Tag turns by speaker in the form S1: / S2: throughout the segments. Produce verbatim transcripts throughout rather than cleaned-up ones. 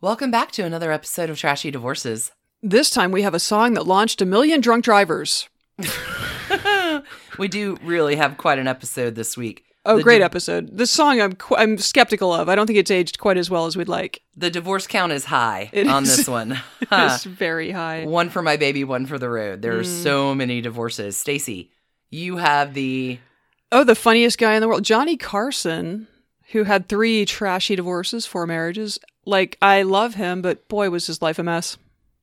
S1: Welcome back to another episode of Trashy Divorces.
S2: This time we have a song that launched a million drunk drivers.
S1: We do really have quite an episode this week.
S2: Oh,
S1: the
S2: great
S1: di-
S2: episode. This song I'm qu- I'm skeptical of. I don't think it's aged quite as well as we'd like.
S1: The divorce count is high
S2: It
S1: on
S2: is.
S1: this one.
S2: It's very high.
S1: One for my baby, one for the road. There are
S2: Mm.
S1: so many divorces. Stacey, you have the...
S2: Oh, the funniest guy in the world. Johnny Carson, who had three trashy divorces, four marriages. Like, I love him, but boy, was his life a mess.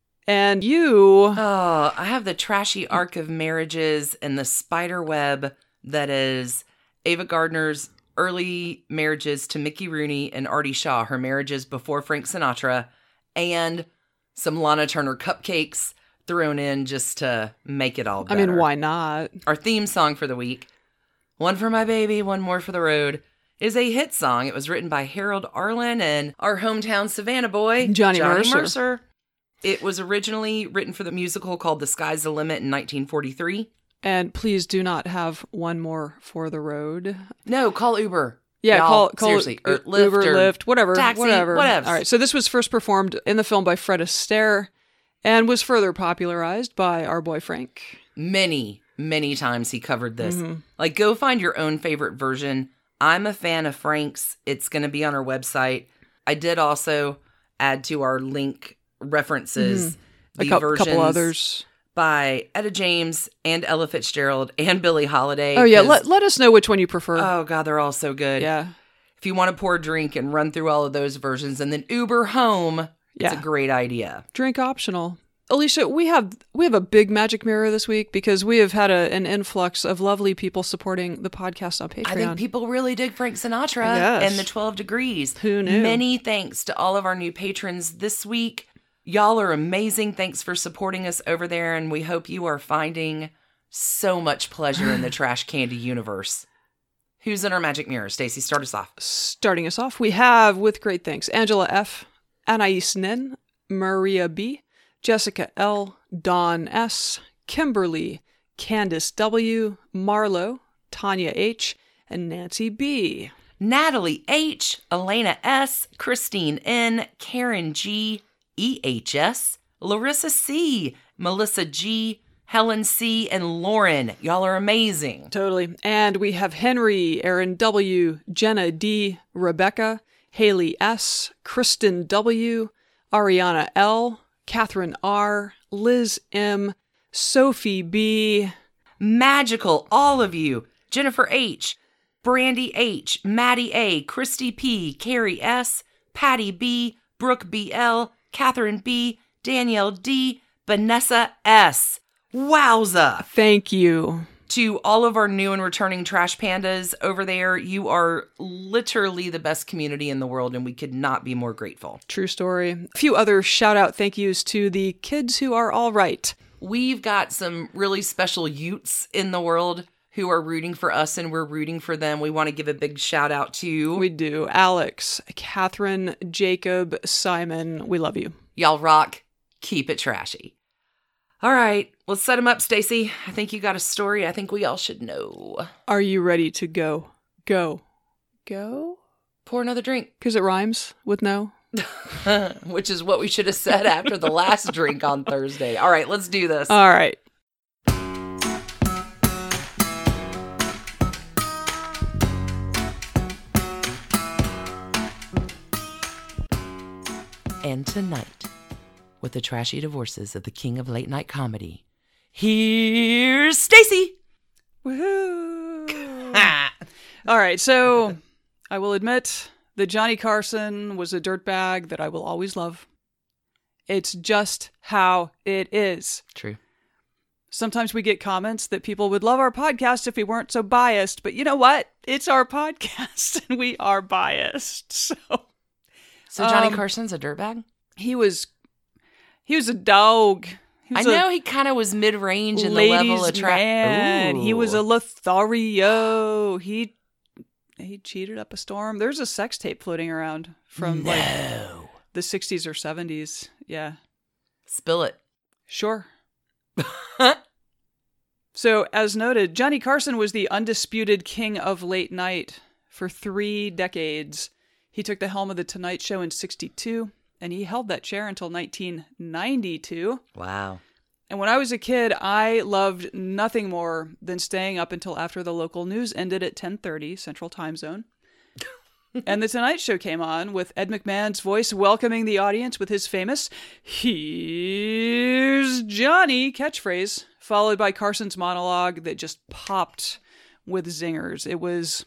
S2: And you...
S1: Oh, I have the trashy arc of marriages and the spider web that is Ava Gardner's early marriages to Mickey Rooney and Artie Shaw, her marriages before Frank Sinatra, and some Lana Turner cupcakes thrown in just to make it all
S2: I
S1: better.
S2: mean, why not?
S1: Our theme song for the week, One for My Baby, One More for the Road, is a hit song. It was written by Harold Arlen and our hometown Savannah boy,
S2: Johnny Mercer.
S1: Mercer. It was originally written for the musical called The Sky's the Limit in nineteen forty-three.
S2: And please do not have one more for the road.
S1: No, call Uber.
S2: Yeah,
S1: Y'all,
S2: call, call
S1: seriously, or
S2: U-
S1: Lyft
S2: Uber,
S1: or
S2: Lyft, whatever,
S1: taxi,
S2: whatever.
S1: whatevs.
S2: All right, so this was first performed in the film by Fred Astaire and was further popularized by our boy Frank.
S1: Many, many times he covered this.
S2: Mhm.
S1: Like, go find your own favorite version. I'm a fan of Frank's. It's going to be on our website. I did also add to our link references
S2: A
S1: the
S2: cou-
S1: versions
S2: couple others.
S1: by Etta James and Ella Fitzgerald and Billie Holiday.
S2: Oh, yeah,
S1: 'cause-
S2: let, let us know which one you prefer.
S1: oh, God, they're all so good.
S2: yeah,
S1: If you want to pour a drink and run through all of those versions and then Uber home, it's
S2: yeah.
S1: a great idea.
S2: Drink optional. Alicia, we have we have a big magic mirror this week because we have had a, an influx of lovely people supporting the podcast on Patreon.
S1: I think people really dig Frank Sinatra
S2: Yes.
S1: and the twelve Degrees.
S2: Who knew?
S1: Many thanks to all of our new patrons this week. Y'all are amazing. Thanks for supporting us over there, and we hope you are finding so much pleasure in the trash candy universe. Who's in our magic mirror? Stacey, start us off.
S2: Starting us off, we have, with great thanks, Angela F., Anais Nin, Maria B., Jessica L., Dawn S., Kimberly, Candace W., Marlo, Tanya H., and Nancy B.
S1: Natalie H., Elena S., Christine N., Karen G., E H S, Larissa C., Melissa G., Helen C., and Lauren. Y'all are amazing.
S2: Totally. And we have Henry, Aaron W., Jenna D., Rebecca, Haley S., Kristen W., Ariana L., Catherine R., Liz M., Sophie B.,
S1: Magical, all of you. Jennifer H., Brandy H., Maddie A., Christy P., Carrie S., Patty B., Brooke B L., Catherine B., Danielle D., Vanessa S. Wowza!
S2: Thank you.
S1: To all of our new and returning trash pandas over there, you are literally the best community in the world, and we could not be more grateful.
S2: True story. A few other shout out thank yous to the kids who are all right.
S1: We've got some really special Utes in the world who are rooting for us, and we're rooting for them. We want to give a big shout out to...
S2: We do. Alex, Catherine, Jacob, Simon. We love you.
S1: Y'all rock. Keep it trashy. All right, let's set them up, Stacey. I think you got a story I think we all should know.
S2: Are you ready to go? Go. Go?
S1: Pour another drink.
S2: Because it rhymes with no.
S1: Which is what we should have said after the last drink on Thursday. All right, let's do this.
S2: All right.
S1: And tonight, with the trashy divorces of the king of late night comedy, here's Stacey.
S2: Woohoo! All right, so I will admit that Johnny Carson was a dirtbag that I will always love. It's just how it is.
S1: True.
S2: Sometimes we get comments that people would love our podcast if we weren't so biased, but you know what? It's our podcast and we are biased. So,
S1: So Johnny
S2: Um,
S1: Carson's a dirtbag?
S2: he was he was a dog. He
S1: I
S2: was a
S1: know he kind of was mid-range in the level of
S2: ladies'
S1: trash.
S2: man. He was a Lothario. He he cheated up a storm. There's a sex tape floating around from like
S1: No.
S2: the sixties or seventies. Yeah.
S1: Spill it.
S2: Sure. So, as noted, Johnny Carson was the undisputed king of late night for three decades. He took the helm of The Tonight Show in sixty-two, and he held that chair until nineteen ninety-two.
S1: Wow.
S2: And when I was a kid, I loved nothing more than staying up until after the local news ended at ten thirty Central Time Zone. And The Tonight Show came on with Ed McMahon's voice welcoming the audience with his famous, "Here's Johnny" catchphrase, followed by Carson's monologue that just popped with zingers. It was...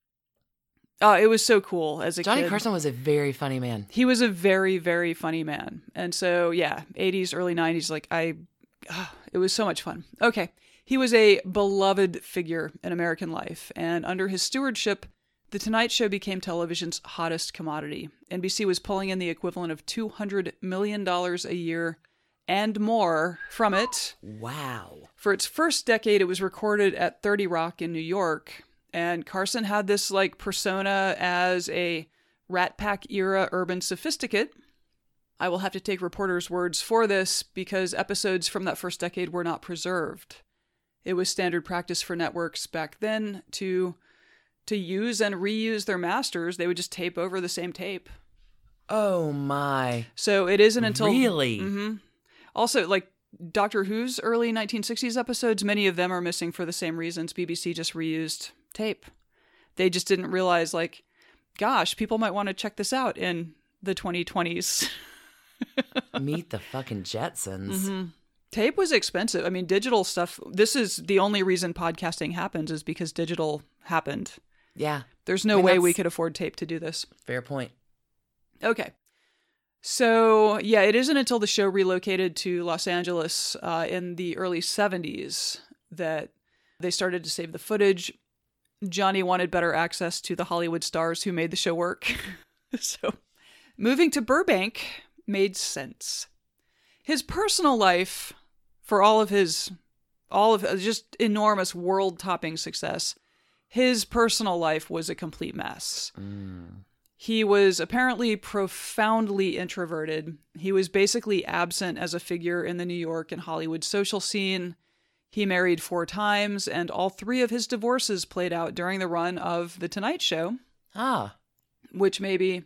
S2: Oh, it was so cool as a
S1: Johnny
S2: kid. Johnny
S1: Carson was a very funny man.
S2: He was a very, very funny man. And so, yeah, eighties, early nineties, like, I... Oh, it was so much fun. Okay. He was a beloved figure in American life, and under his stewardship, The Tonight Show became television's hottest commodity. N B C was pulling in the equivalent of two hundred million dollars a year and more from it.
S1: Wow.
S2: For its first decade, it was recorded at thirty Rock in New York, and Carson had this like persona as a Rat Pack era urban sophisticate. I will have to take reporters' words for this because episodes from that first decade were not preserved. It was standard practice for networks back then to to use and reuse their masters. They would just tape over the same tape.
S1: Oh my.
S2: So it isn't until...
S1: Really?
S2: Mm-hmm. Also, like Doctor Who's early nineteen sixties episodes, many of them are missing for the same reasons. B B C just reused tape. They just didn't realize, like, gosh, people might want to check this out in the twenty twenties.
S1: Meet the fucking Jetsons.
S2: Mm-hmm. Tape was expensive. I mean, digital stuff, this is the only reason podcasting happens is because digital happened.
S1: Yeah.
S2: There's no
S1: I mean,
S2: way
S1: that's...
S2: we could afford tape to do this.
S1: Fair point.
S2: Okay. So, yeah, it isn't until the show relocated to Los Angeles uh, in the early seventies that they started to save the footage. Johnny wanted better access to the Hollywood stars who made the show work. So, moving to Burbank made sense. His personal life, for all of his, all of just enormous world-topping success, his personal life was a complete mess.
S1: Mm.
S2: He was apparently profoundly introverted. He was basically absent as a figure in the New York and Hollywood social scene. He married four times, and all three of his divorces played out during the run of The Tonight Show.
S1: Ah.
S2: Which maybe,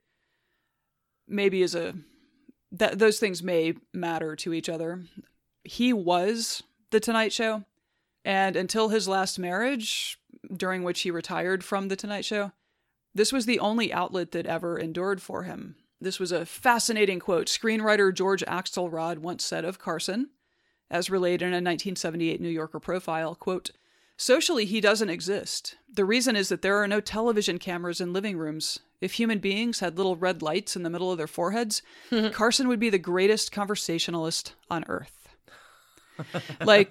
S2: maybe is a... That those things may matter to each other. He was The Tonight Show, and until his last marriage, during which he retired from The Tonight Show, this was the only outlet that ever endured for him. This was a fascinating quote. Screenwriter George Axelrod once said of Carson, as relayed in a nineteen seventy-eight New Yorker profile, quote, "Socially, he doesn't exist. The reason is that there are no television cameras in living rooms. If human beings had little red lights in the middle of their foreheads, Carson would be the greatest conversationalist on earth." Like,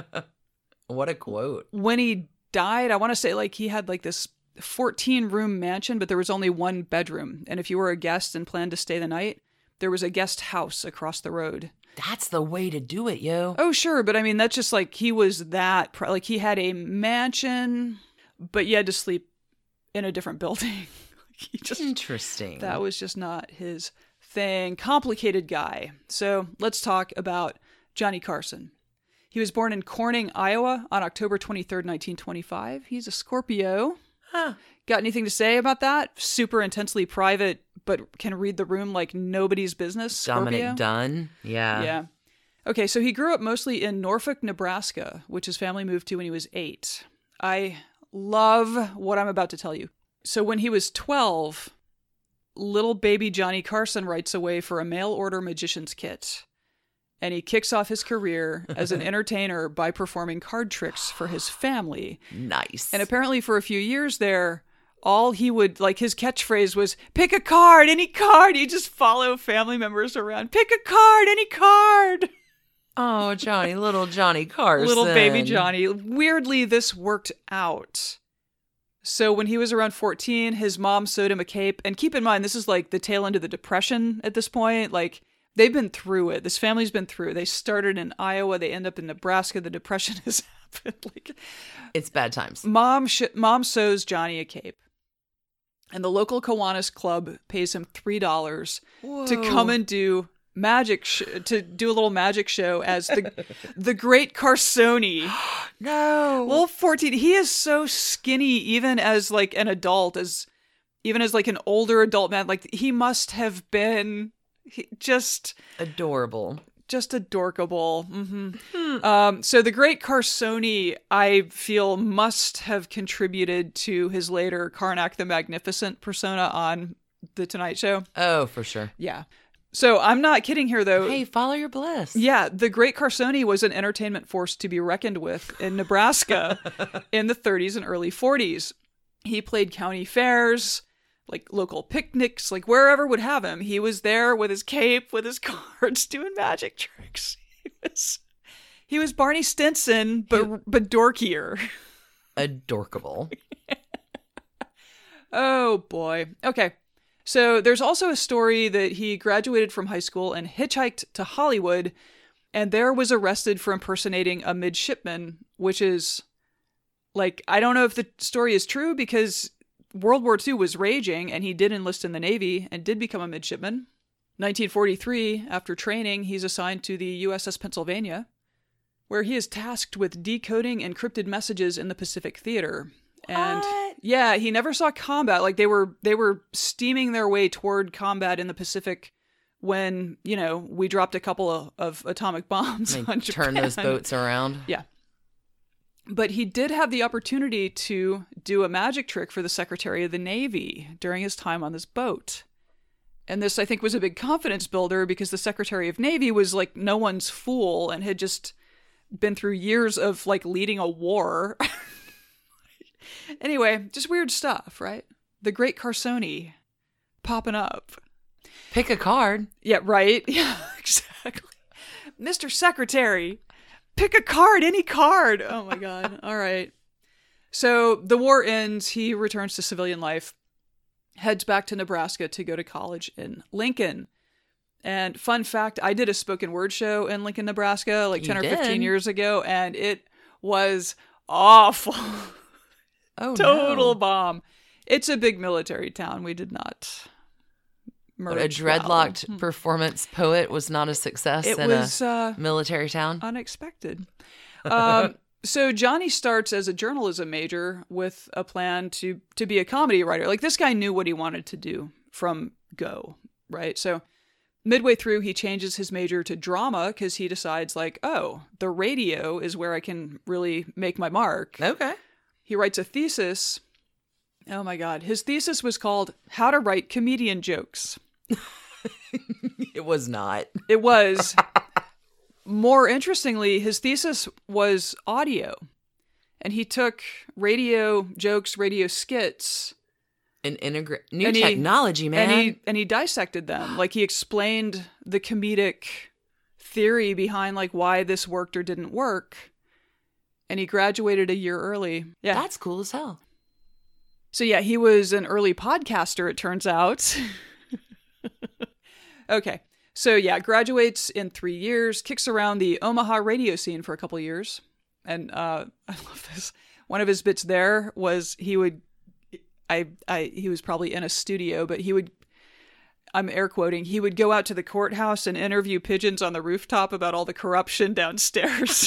S1: what a quote.
S2: When he died, I want to say like he had like this fourteen room mansion, but there was only one bedroom. And if you were a guest and planned to stay the night, there was a guest house across the road.
S1: That's the way to do it, yo.
S2: Oh, sure. But I mean, that's just like he was that, like he had a mansion, but you had to sleep in a different building. He just,
S1: Interesting.
S2: That was just not his thing. Complicated guy. So let's talk about Johnny Carson. He was born in Corning, Iowa on October twenty-third, nineteen twenty-five. He's a Scorpio.
S1: Huh.
S2: Got anything to say about that? Super intensely private, but can read the room like nobody's business. Scorpio?
S1: Dominic Dunn. Yeah.
S2: Yeah. Okay, so he grew up mostly in Norfolk, Nebraska, which his family moved to when he was eight. I love what I'm about to tell you. So when he was twelve, little baby Johnny Carson writes away for a mail-order magician's kit. And he kicks off his career as an entertainer by performing card tricks for his family.
S1: Nice.
S2: And apparently for a few years there, all he would, like his catchphrase was, pick a card, any card. He'd just follow family members around. Pick a card, any card.
S1: Oh, Johnny, little Johnny Carson.
S2: Little baby Johnny. Weirdly, this worked out. So when he was around fourteen, his mom sewed him a cape. And keep in mind, this is like the tail end of the Depression at this point. Like, they've been through it. This family's been through it. They started in Iowa. They end up in Nebraska. The Depression has happened. Like,
S1: it's bad times.
S2: Mom, sh- mom sews Johnny a cape. And the local Kiwanis Club pays him three dollars
S1: Whoa.
S2: to come and do magic, sh- to do a little magic show as the the Great Carsoni.
S1: No.
S2: Little fourteen. He is so skinny, even as like an adult, as even as like an older adult man. Like, he must have been He just
S1: Adorable.
S2: just adorkable. Mm-hmm. um, so the great Carsoni, I feel, must have contributed to his later Karnak the Magnificent persona on The Tonight Show.
S1: Oh, for sure.
S2: Yeah. So I'm not kidding here, though.
S1: Hey, follow your bliss.
S2: Yeah, the great Carsoni was an entertainment force to be reckoned with in Nebraska in the thirties and early forties. He played county fairs, like local picnics, like wherever would have him. He was there with his cape, with his cards, doing magic tricks. He was, he was Barney Stinson, but but dorkier.
S1: Adorkable.
S2: Oh boy. Okay. So there's also a story that he graduated from high school and hitchhiked to Hollywood, and there was arrested for impersonating a midshipman, which is, like, I don't know if the story is true because World War Two was raging and he did enlist in the Navy and did become a midshipman. nineteen forty-three, after training, he's assigned to the U S S Pennsylvania, where he is tasked with decoding encrypted messages in the Pacific Theater. And
S1: What?
S2: yeah, he never saw combat. Like they were they were steaming their way toward combat in the Pacific when, you know, we dropped a couple of, of atomic bombs
S1: Like,
S2: on Japan.
S1: turn those boats around.
S2: Yeah. But he did have the opportunity to do a magic trick for the Secretary of the Navy during his time on this boat. And this, I think, was a big confidence builder because the Secretary of Navy was like no one's fool and had just been through years of like leading a war. Anyway, just weird stuff, right? The great Carsoni popping up.
S1: Pick a card.
S2: Yeah, right? Yeah, exactly. Mister Secretary, pick a card, any card. Oh my God. All right. So the war ends. He returns to civilian life, heads back to Nebraska to go to college in Lincoln. And fun fact, I did a spoken word show in Lincoln, Nebraska, like ten
S1: You
S2: or fifteen
S1: did?
S2: years ago, and it was awful.
S1: Oh,
S2: Total
S1: no.
S2: bomb. It's a big military town. We did not
S1: But
S2: merge
S1: a
S2: well.
S1: dreadlocked performance poet was not a success
S2: It
S1: in
S2: was
S1: a
S2: uh,
S1: military town.
S2: unexpected. Um, so Johnny starts as a journalism major with a plan to to be a comedy writer. Like this guy knew what he wanted to do from go, right? So midway through, he changes his major to drama because he decides like, oh, the radio is where I can really make my mark.
S1: Okay.
S2: He writes a thesis. Oh my God. His thesis was called How to Write Comedian Jokes.
S1: It was not.
S2: It was. More interestingly, his thesis was audio. And he took radio jokes, radio skits.
S1: An integra- new
S2: And he-
S1: technology, man.
S2: And he and he dissected them. Like he explained the comedic theory behind like why this worked or didn't work. And he graduated a year early. Yeah.
S1: That's cool as hell.
S2: So yeah, he was an early podcaster, it turns out. Okay. So yeah, graduates in three years, kicks around the Omaha radio scene for a couple years. And uh, I love this. One of his bits there was he would, I, I, he was probably in a studio, but he would, I'm air quoting, he would go out to the courthouse and interview pigeons on the rooftop about all the corruption downstairs.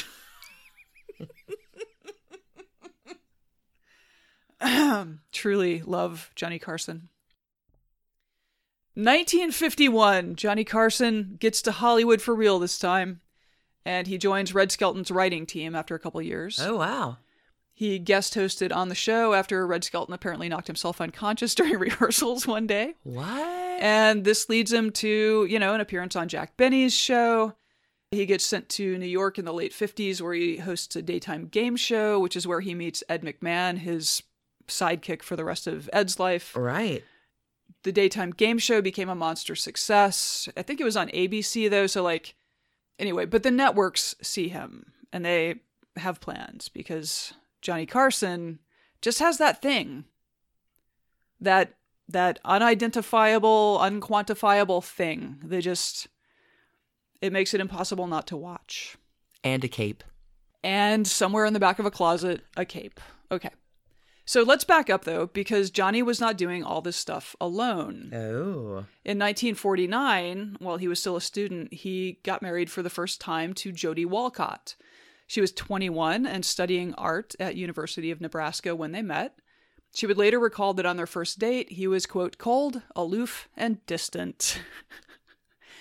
S2: Truly love Johnny Carson. nineteen fifty-one, Johnny Carson gets to Hollywood for real this time, and he joins Red Skelton's writing team after a couple years.
S1: Oh, wow.
S2: He guest hosted on the show after Red Skelton apparently knocked himself unconscious during rehearsals one day.
S1: What?
S2: And this leads him to, you know, an appearance on Jack Benny's show. He gets sent to New York in the late fifties where he hosts a daytime game show, which is where he meets Ed McMahon, his sidekick for the rest of Ed's life.
S1: Right.
S2: The daytime game show became a monster success. I think it was on A B C though, so like, anyway, but the networks see him and they have plans because Johnny Carson just has that thing. That that unidentifiable, unquantifiable thing. They just, it makes it impossible not to watch.
S1: And a cape.
S2: And somewhere in the back of a closet, a cape. Okay. So let's back up, though, because Johnny was not doing all this stuff alone.
S1: Oh.
S2: In nineteen forty-nine, while he was still a student, he got married for the first time to Jody Walcott. She was twenty-one and studying art at University of Nebraska when they met. She would later recall that on their first date, he was, quote, cold, aloof, and distant.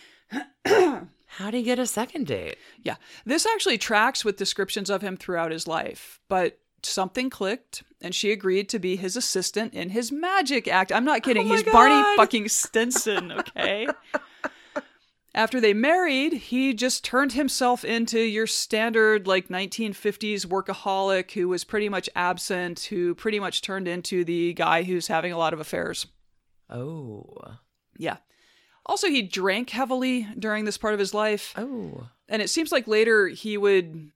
S1: How'd he get a second date?
S2: Yeah. This actually tracks with descriptions of him throughout his life, but something clicked and she agreed to be his assistant in his magic act. I'm not kidding.
S1: Oh my
S2: He's
S1: God.
S2: Barney fucking Stinson, okay? After they married, he just turned himself into your standard like nineteen fifties workaholic who was pretty much absent, who pretty much turned into the guy who's having a lot of affairs.
S1: Oh.
S2: Yeah. Also, he drank heavily during this part of his life.
S1: Oh.
S2: And it seems like later he would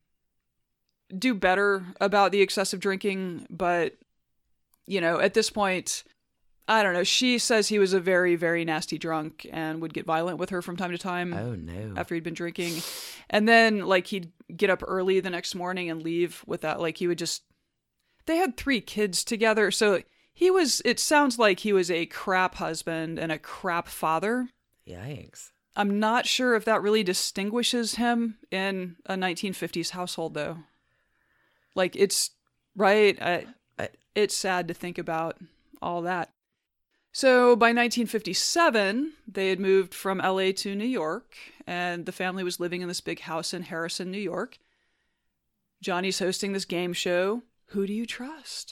S2: do better about the excessive drinking. But, you know, at this point, I don't know. She says he was a very, very nasty drunk and would get violent with her from time to time.
S1: Oh, no.
S2: After he'd been drinking. And then, like, he'd get up early the next morning and leave without, like, he would just... They had three kids together. So he was... It sounds like he was a crap husband and a crap father.
S1: Yikes.
S2: I'm not sure if that really distinguishes him in a nineteen fifties household, though. Like, it's... Right? I,
S1: I,
S2: it's sad to think about all that. So by nineteen fifty-seven, they had moved from L A to New York, and the family was living in this big house in Harrison, New York. Johnny's hosting this game show. Who do you trust?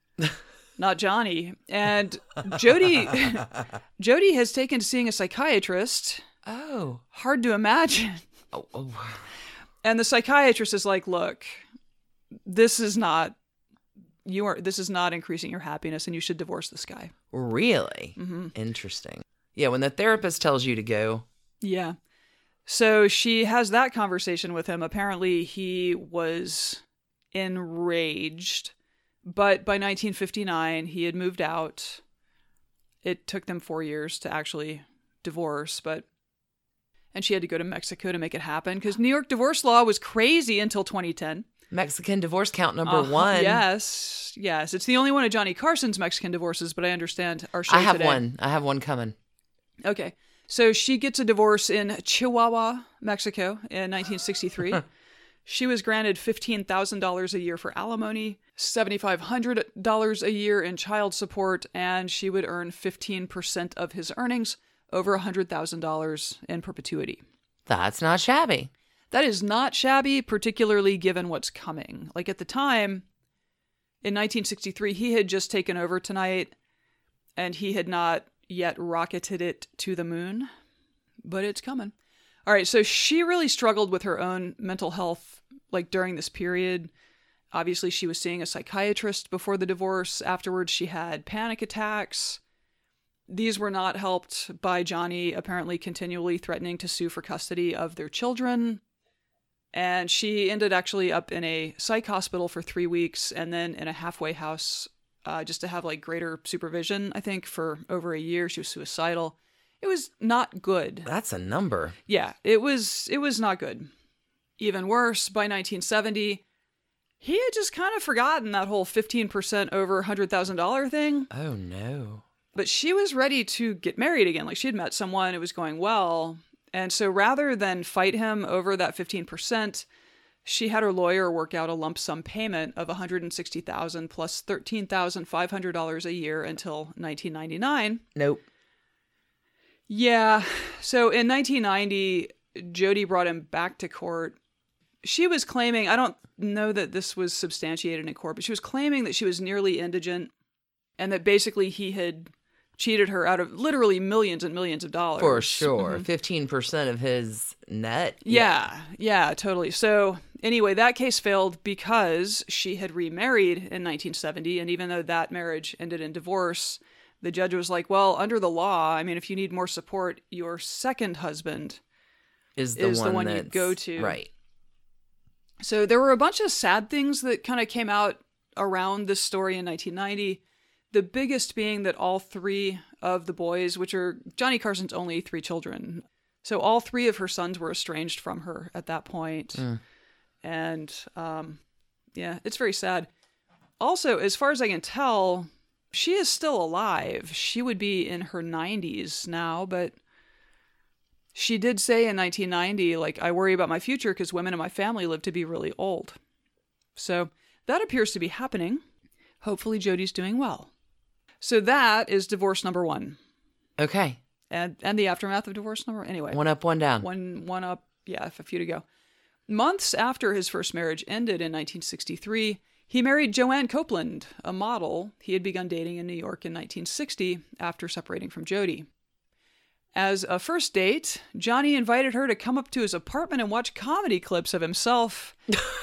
S2: Not Johnny. And Jody, Jody has taken to seeing a psychiatrist.
S1: Oh.
S2: Hard to imagine.
S1: Oh, oh.
S2: And the psychiatrist is like, look, this is not, you are, this is not increasing your happiness and you should divorce this guy.
S1: Really?
S2: Mm-hmm.
S1: Interesting. Yeah, when the therapist tells you to go.
S2: Yeah. So she has that conversation with him. Apparently he was enraged. But by nineteen fifty-nine, he had moved out. It took them four years to actually divorce, but... And she had to go to Mexico to make it happen, because New York divorce law was crazy until twenty ten.
S1: Mexican divorce count number
S2: Uh-huh.
S1: one.
S2: Yes, yes. It's the only one of Johnny Carson's Mexican divorces, but I understand our show
S1: I have
S2: today.
S1: one. I have one coming.
S2: Okay. So she gets a divorce in Chihuahua, Mexico in nineteen sixty-three. She was granted fifteen thousand dollars a year for alimony, seven thousand five hundred dollars a year in child support, and she would earn fifteen percent of his earnings, over one hundred thousand dollars in perpetuity.
S1: That's not shabby.
S2: That is not shabby, particularly given what's coming. Like at the time, in nineteen sixty-three, he had just taken over Tonight, and he had not yet rocketed it to the moon, but it's coming. All right, so she really struggled with her own mental health, like during this period. Obviously, she was seeing a psychiatrist before the divorce. Afterwards, she had panic attacks. These were not helped by Johnny apparently continually threatening to sue for custody of their children. And she ended actually up in a psych hospital for three weeks and then in a halfway house uh, just to have like greater supervision, I think, for over a year. She was suicidal. It was not good.
S1: That's a number.
S2: Yeah, it was, it was not good. Even worse, by nineteen seventy, he had just kind of forgotten that whole fifteen percent over one hundred thousand dollars thing.
S1: Oh, no.
S2: But she was ready to get married again. Like, she had met someone, it was going well. And so rather than fight him over that fifteen percent, she had her lawyer work out a lump sum payment of one hundred sixty thousand dollars plus thirteen thousand five hundred dollars a year until nineteen ninety-nine.
S1: Nope.
S2: Yeah. So in nineteen ninety, Jody brought him back to court. She was claiming, I don't know that this was substantiated in court, but she was claiming that she was nearly indigent and that basically he had cheated her out of literally millions and millions of dollars.
S1: For sure.
S2: Mm-hmm.
S1: fifteen percent of his net.
S2: Yeah, yeah, totally. So anyway, that case failed because she had remarried in nineteen seventy. And even though that marriage ended in divorce, the judge was like, well, under the law, I mean, if you need more support, your second husband
S1: Is the
S2: is
S1: one,
S2: the one you
S1: that's-
S2: go to.
S1: Right.
S2: So there were a bunch of sad things that kind of came out around this story in nineteen ninety. The biggest being that all three of the boys, which are Johnny Carson's only three children, so all three of her sons were estranged from her at that point.
S1: Mm.
S2: And um, yeah, it's very sad. Also, as far as I can tell, she is still alive. She would be in her nineties now, but she did say in nineteen ninety, like, I worry about my future because women in my family live to be really old. So that appears to be happening. Hopefully Jody's doing well. So that is divorce number one.
S1: Okay.
S2: And and the aftermath of divorce number, anyway.
S1: One up, one down.
S2: One, one up, yeah, a few to go. Months after his first marriage ended in nineteen sixty-three, he married Joanne Copeland, a model he had begun dating in New York in nineteen sixty after separating from Jody. As a first date, Johnny invited her to come up to his apartment and watch comedy clips of himself.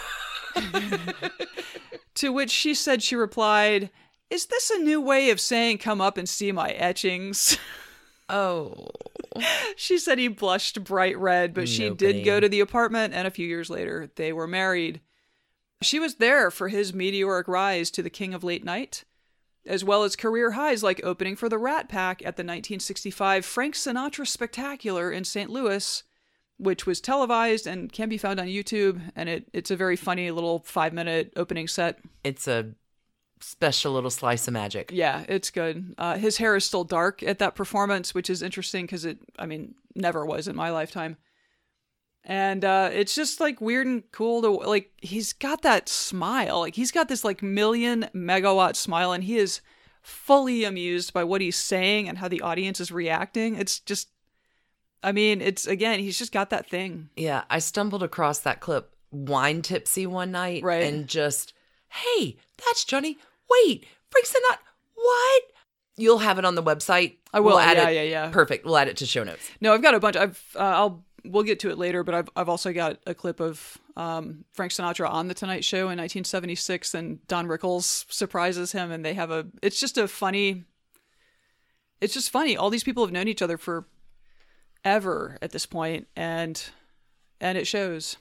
S2: To which she said she replied, "Is this a new way of saying come up and see my etchings?"
S1: Oh.
S2: She said he blushed bright red, but she
S1: Nobody.
S2: did go to the apartment, and a few years later, they were married. She was there for his meteoric rise to the king of late night, as well as career highs like opening for the Rat Pack at the nineteen sixty-five Frank Sinatra Spectacular in Saint Louis, which was televised and can be found on YouTube, and it, it's a very funny little five-minute opening set.
S1: It's a special little slice of magic.
S2: Yeah, it's good. Uh, his hair is still dark at that performance, which is interesting because it, I mean, never was in my lifetime. And uh, it's just like weird and cool to, like, he's got that smile. Like, he's got this like million megawatt smile, and he is fully amused by what he's saying and how the audience is reacting. It's just, I mean, it's, again, he's just got that thing.
S1: Yeah, I stumbled across that clip wine tipsy one night.
S2: Right.
S1: And just, hey, that's Johnny. Wait, Frank Sinatra. What? You'll have it on the website.
S2: I will.
S1: We'll add
S2: yeah,
S1: it.
S2: yeah, yeah.
S1: Perfect. We'll add it to show notes.
S2: No, I've got a bunch. I've, uh, I'll, we'll get to it later, but I've, I've also got a clip of um, Frank Sinatra on The Tonight Show in nineteen seventy-six, and Don Rickles surprises him, and they have a, it's just a funny, it's just funny. All these people have known each other for ever at this point, and, and it shows.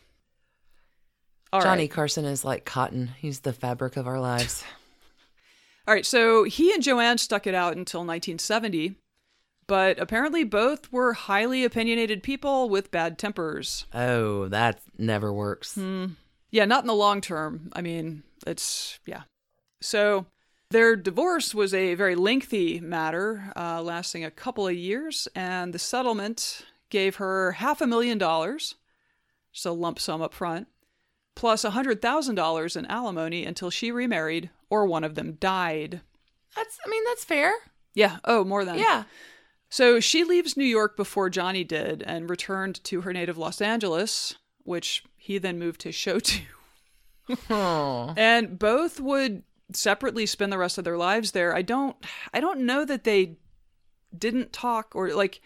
S2: All
S1: Johnny
S2: right.
S1: Carson is like cotton. He's the fabric of our lives.
S2: All right, so he and Joanne stuck it out until nineteen seventy, but apparently both were highly opinionated people with bad tempers.
S1: Oh, that never works.
S2: Hmm. Yeah, not in the long term. I mean, it's, yeah. So their divorce was a very lengthy matter, uh, lasting a couple of years, and the settlement gave her half a million dollars, just a lump sum up front, plus one hundred thousand dollars in alimony until she remarried or one of them died.
S1: That's, I mean, that's fair.
S2: Yeah. Oh, more than.
S1: Yeah.
S2: So she leaves New York before Johnny did and returned to her native Los Angeles, which he then moved his show to.
S1: Oh.
S2: And both would separately spend the rest of their lives there. I don't I don't know that they didn't talk, or like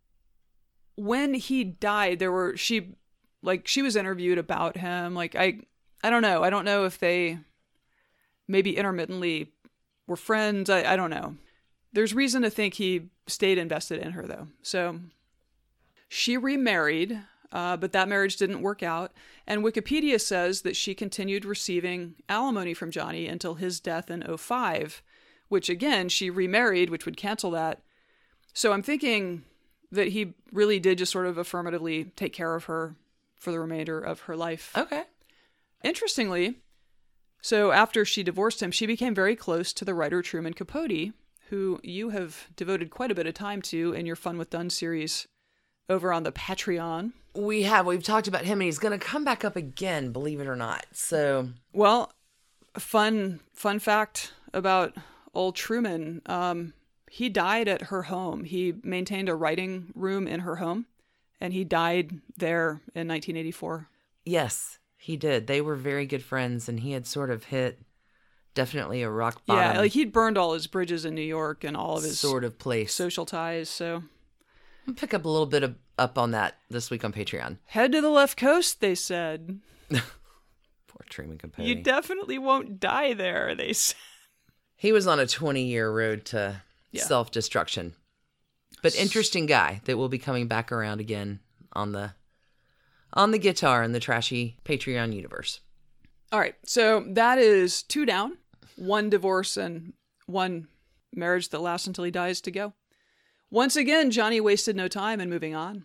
S2: when he died, there were she like she was interviewed about him. Like I I don't know. I don't know if they maybe intermittently were friends. I, I don't know. There's reason to think he stayed invested in her, though. So she remarried, uh, but that marriage didn't work out. And Wikipedia says that she continued receiving alimony from Johnny until his death in oh five, which again, she remarried, which would cancel that. So I'm thinking that he really did just sort of affirmatively take care of her for the remainder of her life.
S1: Okay.
S2: Interestingly, so after she divorced him, she became very close to the writer Truman Capote, who you have devoted quite a bit of time to in your Fun with Dunn series over on the Patreon.
S1: We have. We've talked about him, and he's going to come back up again, believe it or not. So,
S2: well, fun fun fact about old Truman. Um, he died at her home. He maintained a writing room in her home, and he died there in nineteen eighty-four.
S1: Yes, he did. They were very good friends, and he had sort of hit definitely a rock bottom.
S2: Yeah, like he'd burned all his bridges in New York and all of his
S1: sort of place.
S2: social ties, so...
S1: I'll pick up a little bit of up on that this week on Patreon.
S2: Head to the left coast, they said.
S1: Poor Truman Capote.
S2: You definitely won't die there, they said.
S1: He was on a twenty-year road to
S2: Yeah.
S1: self-destruction. But interesting guy that will be coming back around again on the on the guitar in the trashy Patreon universe.
S2: All right, so that is two down, one divorce and one marriage that lasts until he dies to go. Once again, Johnny wasted no time in moving on.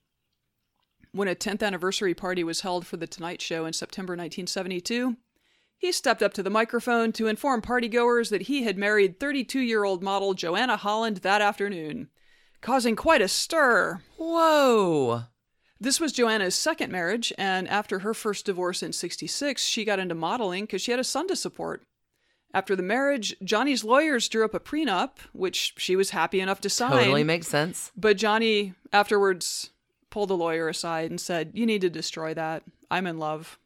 S2: When a tenth anniversary party was held for The Tonight Show in September nineteen seventy-two, he stepped up to the microphone to inform partygoers that he had married thirty-two-year-old model Joanna Holland that afternoon, causing quite a stir.
S1: Whoa!
S2: This was Joanna's second marriage, and after her first divorce in sixty-six, she got into modeling because she had a son to support. After the marriage, Johnny's lawyers drew up a prenup, which she was happy enough to sign.
S1: Totally makes sense.
S2: But Johnny afterwards pulled the lawyer aside and said, "You need to destroy that. I'm in love."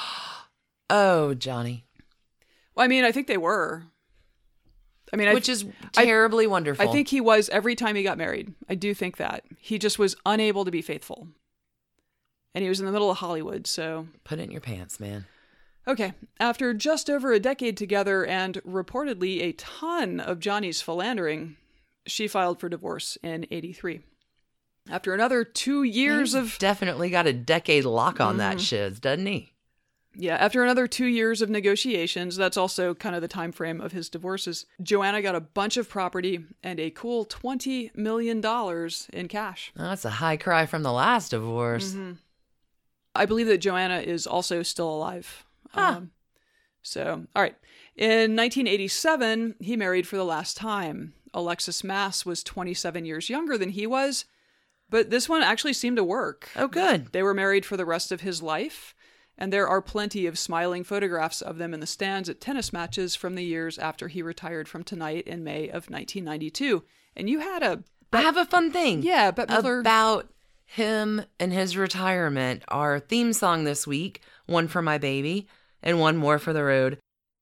S1: Oh, Johnny.
S2: Well, I mean, I think they were. I mean,
S1: Which
S2: I,
S1: is terribly
S2: I,
S1: wonderful.
S2: I think he was every time he got married. I do think that. He just was unable to be faithful. And he was in the middle of Hollywood, so...
S1: Put it in your pants, man.
S2: Okay. After just over a decade together and reportedly a ton of Johnny's philandering, she filed for divorce in eighty-three. After another two years
S1: He's
S2: of...
S1: definitely got a decade lock on mm. that shiz, doesn't he?
S2: Yeah, after another two years of negotiations, that's also kind of the time frame of his divorces, Joanna got a bunch of property and a cool twenty million dollars in cash.
S1: Oh, that's a high cry from the last divorce.
S2: Mm-hmm. I believe that Joanna is also still alive.
S1: Huh.
S2: Um, so, all right. In nineteen eighty-seven, he married for the last time. Alexis Mass was twenty-seven years younger than he was, but this one actually seemed to work.
S1: Oh, good.
S2: They were married for the rest of his life. And there are plenty of smiling photographs of them in the stands at tennis matches from the years after he retired from Tonight in May of nineteen ninety-two. And you had a...
S1: I have a fun thing.
S2: Yeah, Bette Midler...
S1: About him and his retirement. Our theme song this week, One for My Baby and One More for the Road,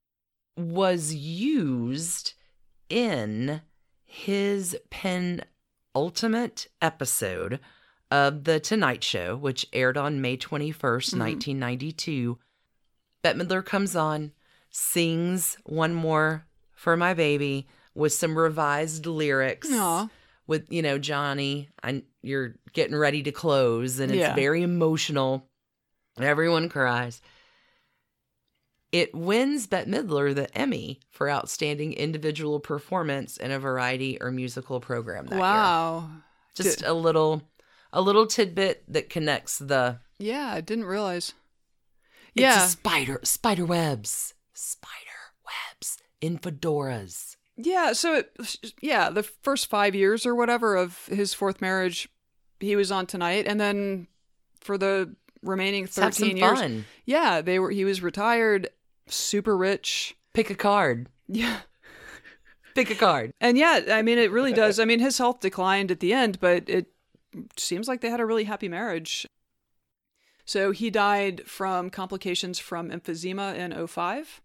S1: was used in his penultimate episode of The Tonight Show, which aired on May twenty-first, mm-hmm. nineteen ninety-two. Bette Midler comes on, sings One More for My Baby with some revised lyrics.
S2: Aww.
S1: With, you know, Johnny, and you're getting ready to close, and it's
S2: yeah.
S1: very emotional. Everyone cries. It wins Bette Midler the Emmy for Outstanding Individual Performance in a Variety or Musical Program that
S2: wow.
S1: year. Just
S2: Did-
S1: a little... A little tidbit that connects the...
S2: Yeah, I didn't realize.
S1: It's
S2: yeah.
S1: a spider, spider webs. Spider webs in fedoras.
S2: Yeah, so, it, yeah, the first five years or whatever of his fourth marriage, he was on Tonight. And then for the remaining thirteen
S1: Let's have some
S2: years...
S1: fun.
S2: Yeah, they were. He was retired, super rich.
S1: Pick a card.
S2: Yeah.
S1: Pick a card.
S2: And yeah, I mean, it really does. I mean, his health declined at the end, but it seems like they had a really happy marriage. So he died from complications from emphysema in oh five.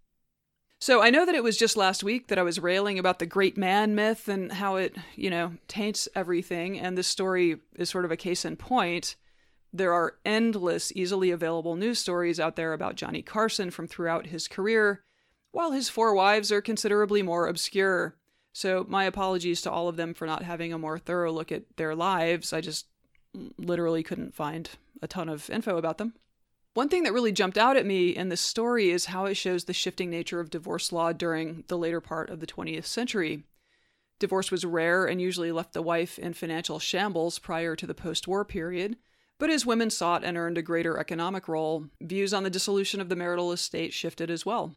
S2: So I know that it was just last week that I was railing about the great man myth and how it, you know, taints everything. And this story is sort of a case in point. There are endless, easily available news stories out there about Johnny Carson from throughout his career, while his four wives are considerably more obscure. So my apologies to all of them for not having a more thorough look at their lives. I just literally couldn't find a ton of info about them. One thing that really jumped out at me in this story is how it shows the shifting nature of divorce law during the later part of the twentieth century. Divorce was rare and usually left the wife in financial shambles prior to the post-war period, but as women sought and earned a greater economic role, views on the dissolution of the marital estate shifted as well.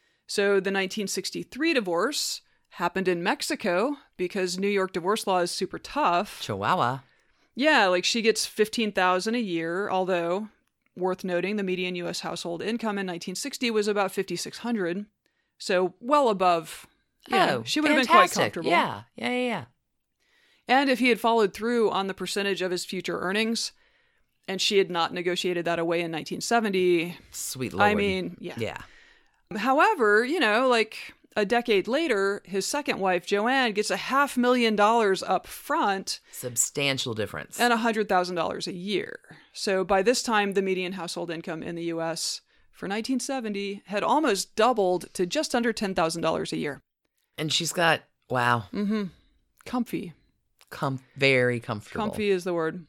S2: So the nineteen sixty-three divorce happened in Mexico because New York divorce law is super tough.
S1: Chihuahua.
S2: Yeah, like she gets fifteen thousand dollars a year, although worth noting the median U S household income in nineteen sixty was about fifty-six hundred dollars. So well above, you know,
S1: oh,
S2: she would have been
S1: fantastic.
S2: quite comfortable.
S1: Yeah, yeah, yeah, yeah.
S2: And if he had followed through on the percentage of his future earnings, and she had not negotiated that away in nineteen seventy.
S1: Sweet Lord.
S2: I mean, yeah.
S1: Yeah.
S2: However, you know, like a decade later, his second wife, Joanne, gets a half million dollars up front.
S1: Substantial difference.
S2: And one hundred thousand dollars a year. So by this time, the median household income in the U S for nineteen seventy had almost doubled to just under ten thousand dollars a year.
S1: And she's got, wow.
S2: Mm-hmm. Comfy.
S1: Com- very comfortable.
S2: Comfy is the word.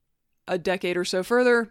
S2: A decade or so further,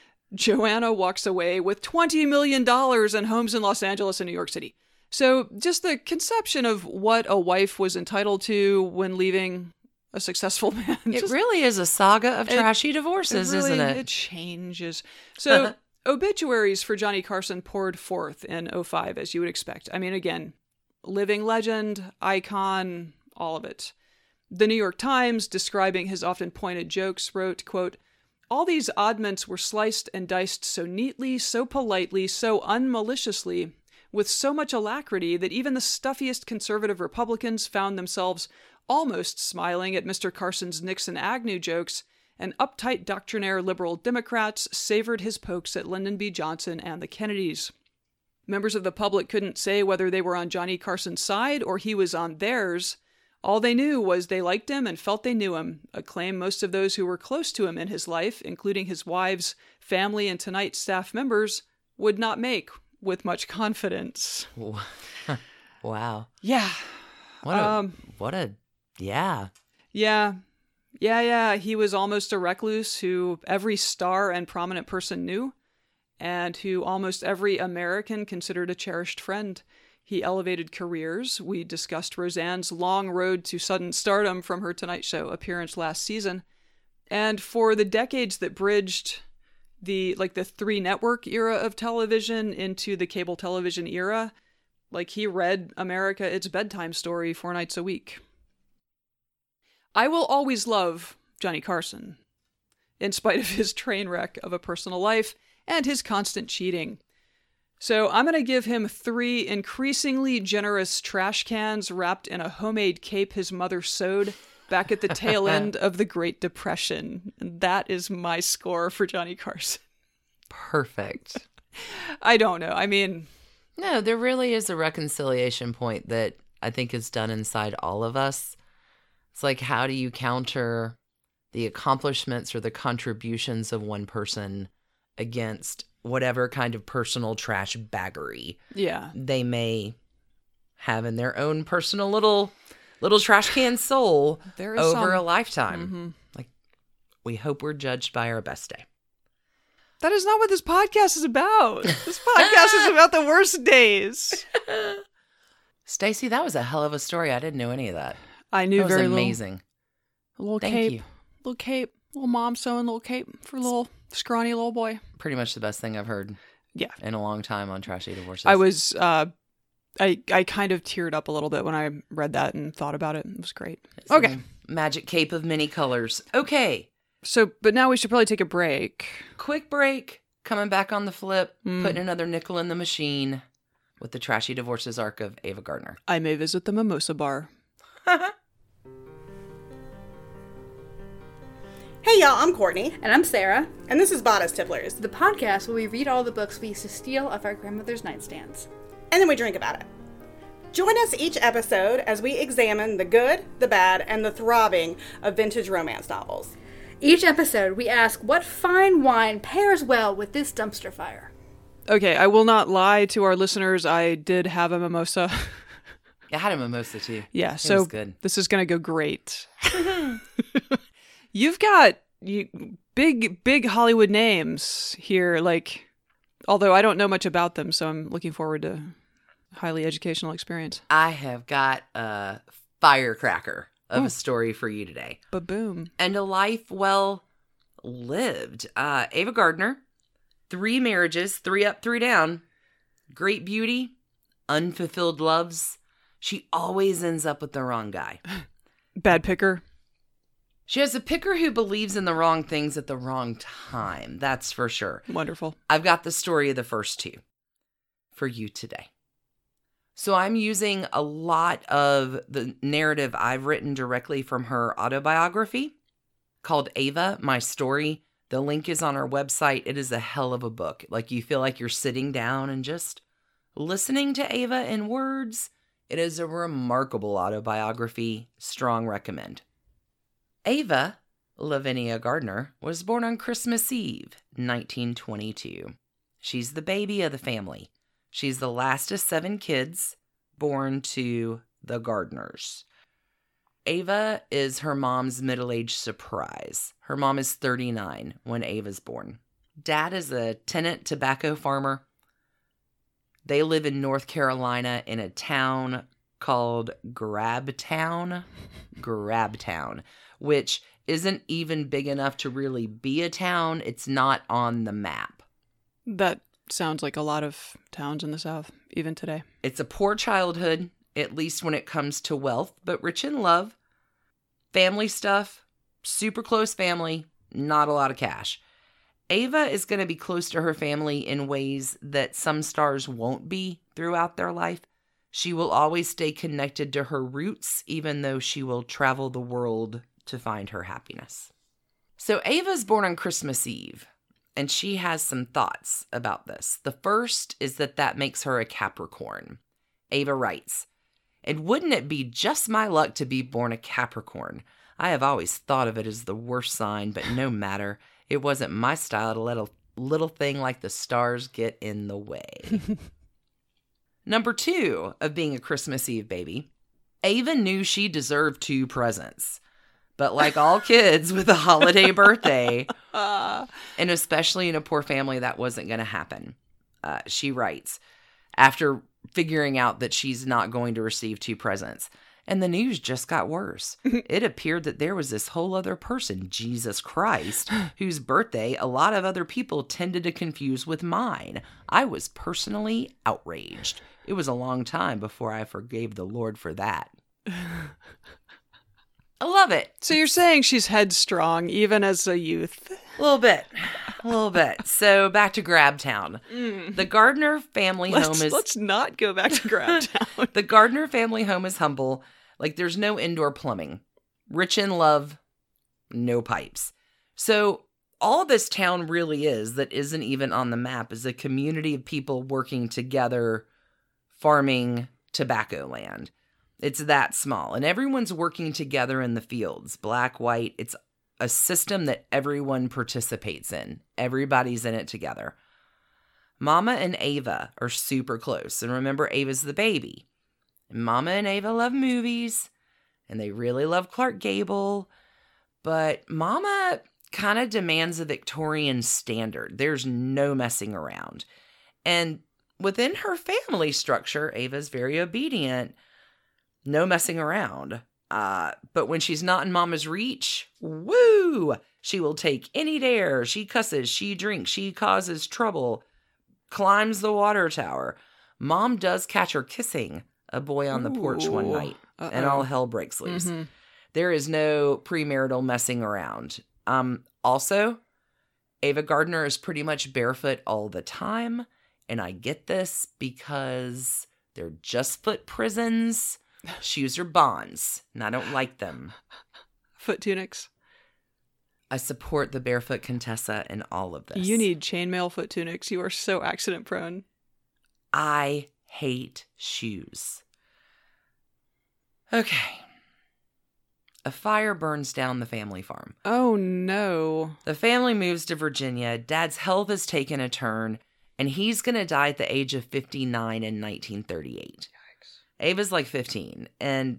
S2: Joanna walks away with twenty million dollars in homes in Los Angeles and New York City. So just the conception of what a wife was entitled to when leaving a successful man.
S1: It
S2: just,
S1: really is a saga of
S2: it,
S1: trashy divorces,
S2: it really,
S1: isn't it?
S2: It changes. So obituaries for Johnny Carson poured forth in oh five, as you would expect. I mean, again, living legend, icon, all of it. The New York Times, describing his often pointed jokes, wrote, quote, "All these oddments were sliced and diced so neatly, so politely, so unmaliciously, with so much alacrity that even the stuffiest conservative Republicans found themselves almost smiling at Mister Carson's Nixon Agnew jokes and uptight doctrinaire liberal Democrats savored his pokes at Lyndon B. Johnson and the Kennedys. Members of the public couldn't say whether they were on Johnny Carson's side or he was on theirs. All they knew was they liked him and felt they knew him, a claim most of those who were close to him in his life, including his wives, family, and Tonight staff members, would not make with much confidence.
S1: Wow.
S2: Yeah.
S1: What a,
S2: um,
S1: what a, yeah.
S2: Yeah. Yeah, yeah. He was almost a recluse who every star and prominent person knew, and who almost every American considered a cherished friend. He elevated careers. We discussed Roseanne's long road to sudden stardom from her Tonight Show appearance last season. And for the decades that bridged the, like, the three network era of television into the cable television era, like, he read America its bedtime story four nights a week. I will always love Johnny Carson, in spite of his train wreck of a personal life and his constant cheating. So I'm going to give him three increasingly generous trash cans wrapped in a homemade cape his mother sewed back at the tail end of the Great Depression. And that is my score for Johnny Carson.
S1: Perfect.
S2: I don't know. I mean...
S1: No, there really is a reconciliation point that I think is done inside all of us. It's like, how do you counter the accomplishments or the contributions of one person against whatever kind of personal trash baggery
S2: yeah.
S1: they may have in their own personal little little trash can soul
S2: there is
S1: over
S2: some.
S1: a lifetime.
S2: Mm-hmm.
S1: Like, we hope we're judged by our best day.
S2: That is not what this podcast is about. This podcast is about the worst days.
S1: Stacey, that was a hell of a story. I didn't know any of that.
S2: I knew
S1: that was
S2: very
S1: amazing.
S2: Little, little
S1: Thank
S2: cape,
S1: you.
S2: little cape, little mom sewing little cape for little scrawny little boy.
S1: Pretty much the best thing I've heard.
S2: Yeah,
S1: in a long time on Trashy Divorces.
S2: I was, uh, I I kind of teared up a little bit when I read that and thought about it. It was great.
S1: It's
S2: okay,
S1: a magic cape of many colors. Okay,
S2: so but now we should probably take a break.
S1: Quick break. Coming back on the flip,
S2: Mm.
S1: putting another nickel in the machine with the Trashy Divorces arc of Ava Gardner.
S2: I may visit the Mimosa Bar.
S3: Hey y'all, I'm Courtney.
S4: And I'm Sarah.
S3: And this is Bodice Tipplers.
S4: The podcast where we read all the books we used to steal off our grandmother's nightstands.
S3: And then we drink about it. Join us each episode as we examine the good, the bad, and the throbbing of vintage romance novels.
S4: Each episode, we ask what fine wine pairs well with this dumpster fire.
S2: Okay, I will not lie to our listeners. I did have a mimosa.
S1: I had a mimosa too.
S2: Yeah,
S1: It
S2: so
S1: was good.
S2: This is going to go great. You've got you, big, big Hollywood names here, like, although I don't know much about them, so I'm looking forward to a highly educational experience.
S1: I have got a firecracker of
S2: Oh.
S1: a story for you today.
S2: Ba-boom.
S1: And a life well lived. Uh, Ava Gardner, three marriages, three up, three down, great beauty, unfulfilled loves. She always ends up with the wrong guy.
S2: Bad picker.
S1: She has a picker who believes in the wrong things at the wrong time. That's for sure.
S2: Wonderful.
S1: I've got the story of the first two for you today. So I'm using a lot of the narrative I've written directly from her autobiography called Ava, My Story. The link is on our website. It is a hell of a book. Like, you feel like you're sitting down and just listening to Ava in words. It is a remarkable autobiography. Strong recommend. Ava Lavinia Gardner was born on Christmas Eve, nineteen twenty-two. She's the baby of the family. She's the last of seven kids born to the Gardners. Ava is her mom's middle-aged surprise. Her mom is thirty-nine when Ava's born. Dad is a tenant tobacco farmer. They live in North Carolina in a town called Grabtown. Grabtown, which isn't even big enough to really be a town. It's not on the map.
S2: That sounds like a lot of towns in the South, even today.
S1: It's a poor childhood, at least when it comes to wealth, but rich in love. Family stuff, super close family, not a lot of cash. Ava is going to be close to her family in ways that some stars won't be throughout their life. She will always stay connected to her roots, even though she will travel the world to find her happiness. So Ava's born on Christmas Eve, and she has some thoughts about this. The first is that that makes her a Capricorn. Ava writes, "And wouldn't it be just my luck to be born a Capricorn? I have always thought of it as the worst sign, but no matter. It wasn't my style to let a little thing like the stars get in the way." Number two of being a Christmas Eve baby, Ava knew she deserved two presents. But like all kids with a holiday birthday, uh. and especially in a poor family, that wasn't going to happen. Uh, she writes, after figuring out that she's not going to receive two presents. And the news just got worse. It appeared that there was this whole other person, Jesus Christ, whose birthday a lot of other people tended to confuse with mine. I was personally outraged. It was a long time before I forgave the Lord for that. I love it.
S2: So you're saying she's headstrong, even as a youth?
S1: A little bit. A little bit. So back to Grabtown. Mm. The Gardner family
S2: let's,
S1: home is...
S2: Let's not go back to Grabtown.
S1: The Gardner family home is humble. Like, there's no indoor plumbing. Rich in love, no pipes. So all this town really is, that isn't even on the map, is a community of people working together, farming tobacco land. It's that small. And everyone's working together in the fields, black, white. It's a system that everyone participates in. Everybody's in it together. Mama and Ava are super close. And remember, Ava's the baby. And Mama and Ava love movies. And they really love Clark Gable. But Mama kind of demands a Victorian standard. There's no messing around. And within her family structure, Ava's very obedient. No messing around. Uh, but when she's not in Mama's reach, woo! She will take any dare. She cusses, she drinks, she causes trouble, climbs the water tower. Mom does catch her kissing a boy on the Ooh. porch one night, Uh-oh. and all hell breaks loose. Mm-hmm. There is no premarital messing around. Um, also, Ava Gardner is pretty much barefoot all the time, and I get this because they're just foot prisons. Shoes are bonds, and I don't like them.
S2: Foot tunics.
S1: I support the barefoot Contessa in all of this.
S2: You need chainmail foot tunics. You are so accident prone.
S1: I hate shoes. Okay. A fire burns down the family farm.
S2: Oh, no.
S1: The family moves to Virginia. Dad's health has taken a turn, and he's going to die at the age of fifty-nine in nineteen thirty-eight. Ava's like fifteen, and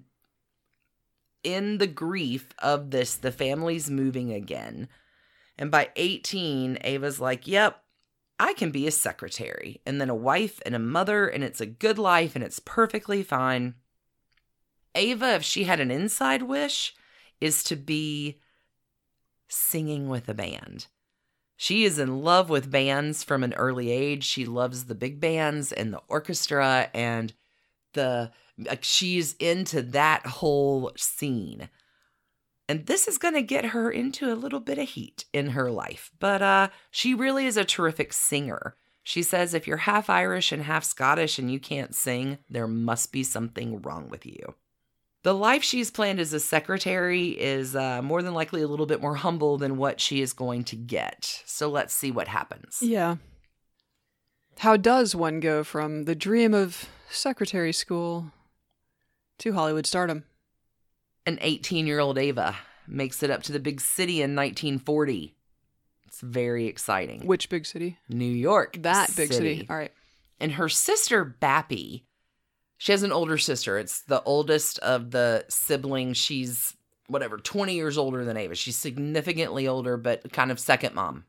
S1: in the grief of this, the family's moving again. And by eighteen, Ava's like, yep, I can be a secretary, and then a wife and a mother, and it's a good life, and it's perfectly fine. Ava, if she had an inside wish, is to be singing with a band. She is in love with bands from an early age. She loves the big bands and the orchestra, and the like she's into that whole scene. And this is going to get her into a little bit of heat in her life. But uh, she really is a terrific singer. She says if you're half Irish and half Scottish and you can't sing, there must be something wrong with you. The life she's planned as a secretary is uh, more than likely a little bit more humble than what she is going to get. So let's see what happens.
S2: Yeah. How does one go from the dream of secretary school to Hollywood stardom?
S1: An eighteen-year-old Ava makes it up to the big city in nineteen forty. It's very exciting.
S2: Which big city?
S1: New York.
S2: That big city. city. All right.
S1: And her sister, Bappy, she has an older sister. It's the oldest of the siblings. She's, whatever, twenty years older than Ava. She's significantly older, but kind of second mom.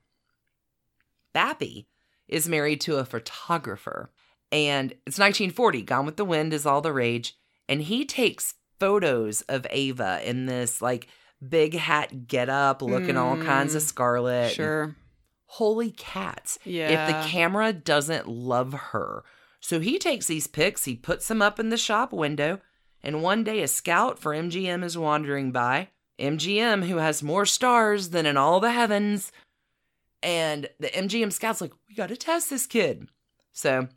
S1: Bappy is married to a photographer. And it's nineteen forty. Gone with the Wind is all the rage. And he takes photos of Ava in this, like, big hat getup, looking mm, all kinds of scarlet.
S2: Sure.
S1: Holy cats.
S2: Yeah.
S1: If the camera doesn't love her. So he takes these pics, he puts them up in the shop window, and one day a scout for M G M is wandering by. M G M, who has more stars than in all the heavens. And the M G M scout's like, we got to test this kid. So,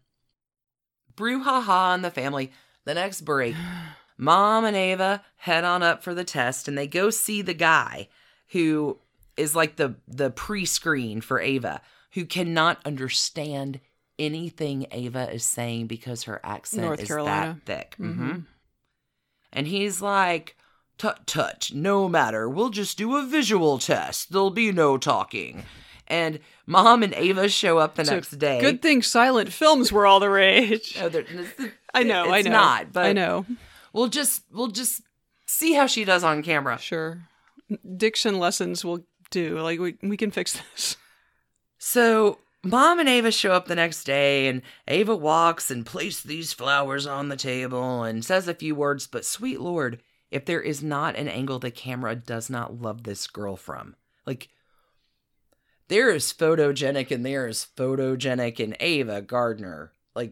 S1: brouhaha in the family. The next break, Mom and Ava head on up for the test, and they go see the guy who is like the, the pre-screen for Ava, who cannot understand anything Ava is saying because her accent
S2: North
S1: is
S2: Carolina.
S1: that thick.
S2: Mm-hmm.
S1: Mm-hmm. And he's like, tut tut, no matter. We'll just do a visual test. There'll be no talking. And Mom and Ava show up the
S2: So
S1: next day.
S2: Good thing silent films were all the rage.
S1: No, they're- it's-
S2: I know,
S1: it's
S2: I know.
S1: not, but
S2: I know.
S1: we'll just we'll just see how she does on camera.
S2: Sure. Diction lessons will do. Like, we, we can fix this.
S1: So Mom and Ava show up the next day, and Ava walks and places these flowers on the table and says a few words, but sweet Lord, if there is not an angle the camera does not love this girl from. Like, there is photogenic and there is photogenic in Ava Gardner. Like,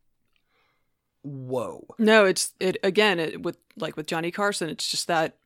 S1: whoa.
S2: No, it's, it again, it, with like with Johnny Carson, it's just that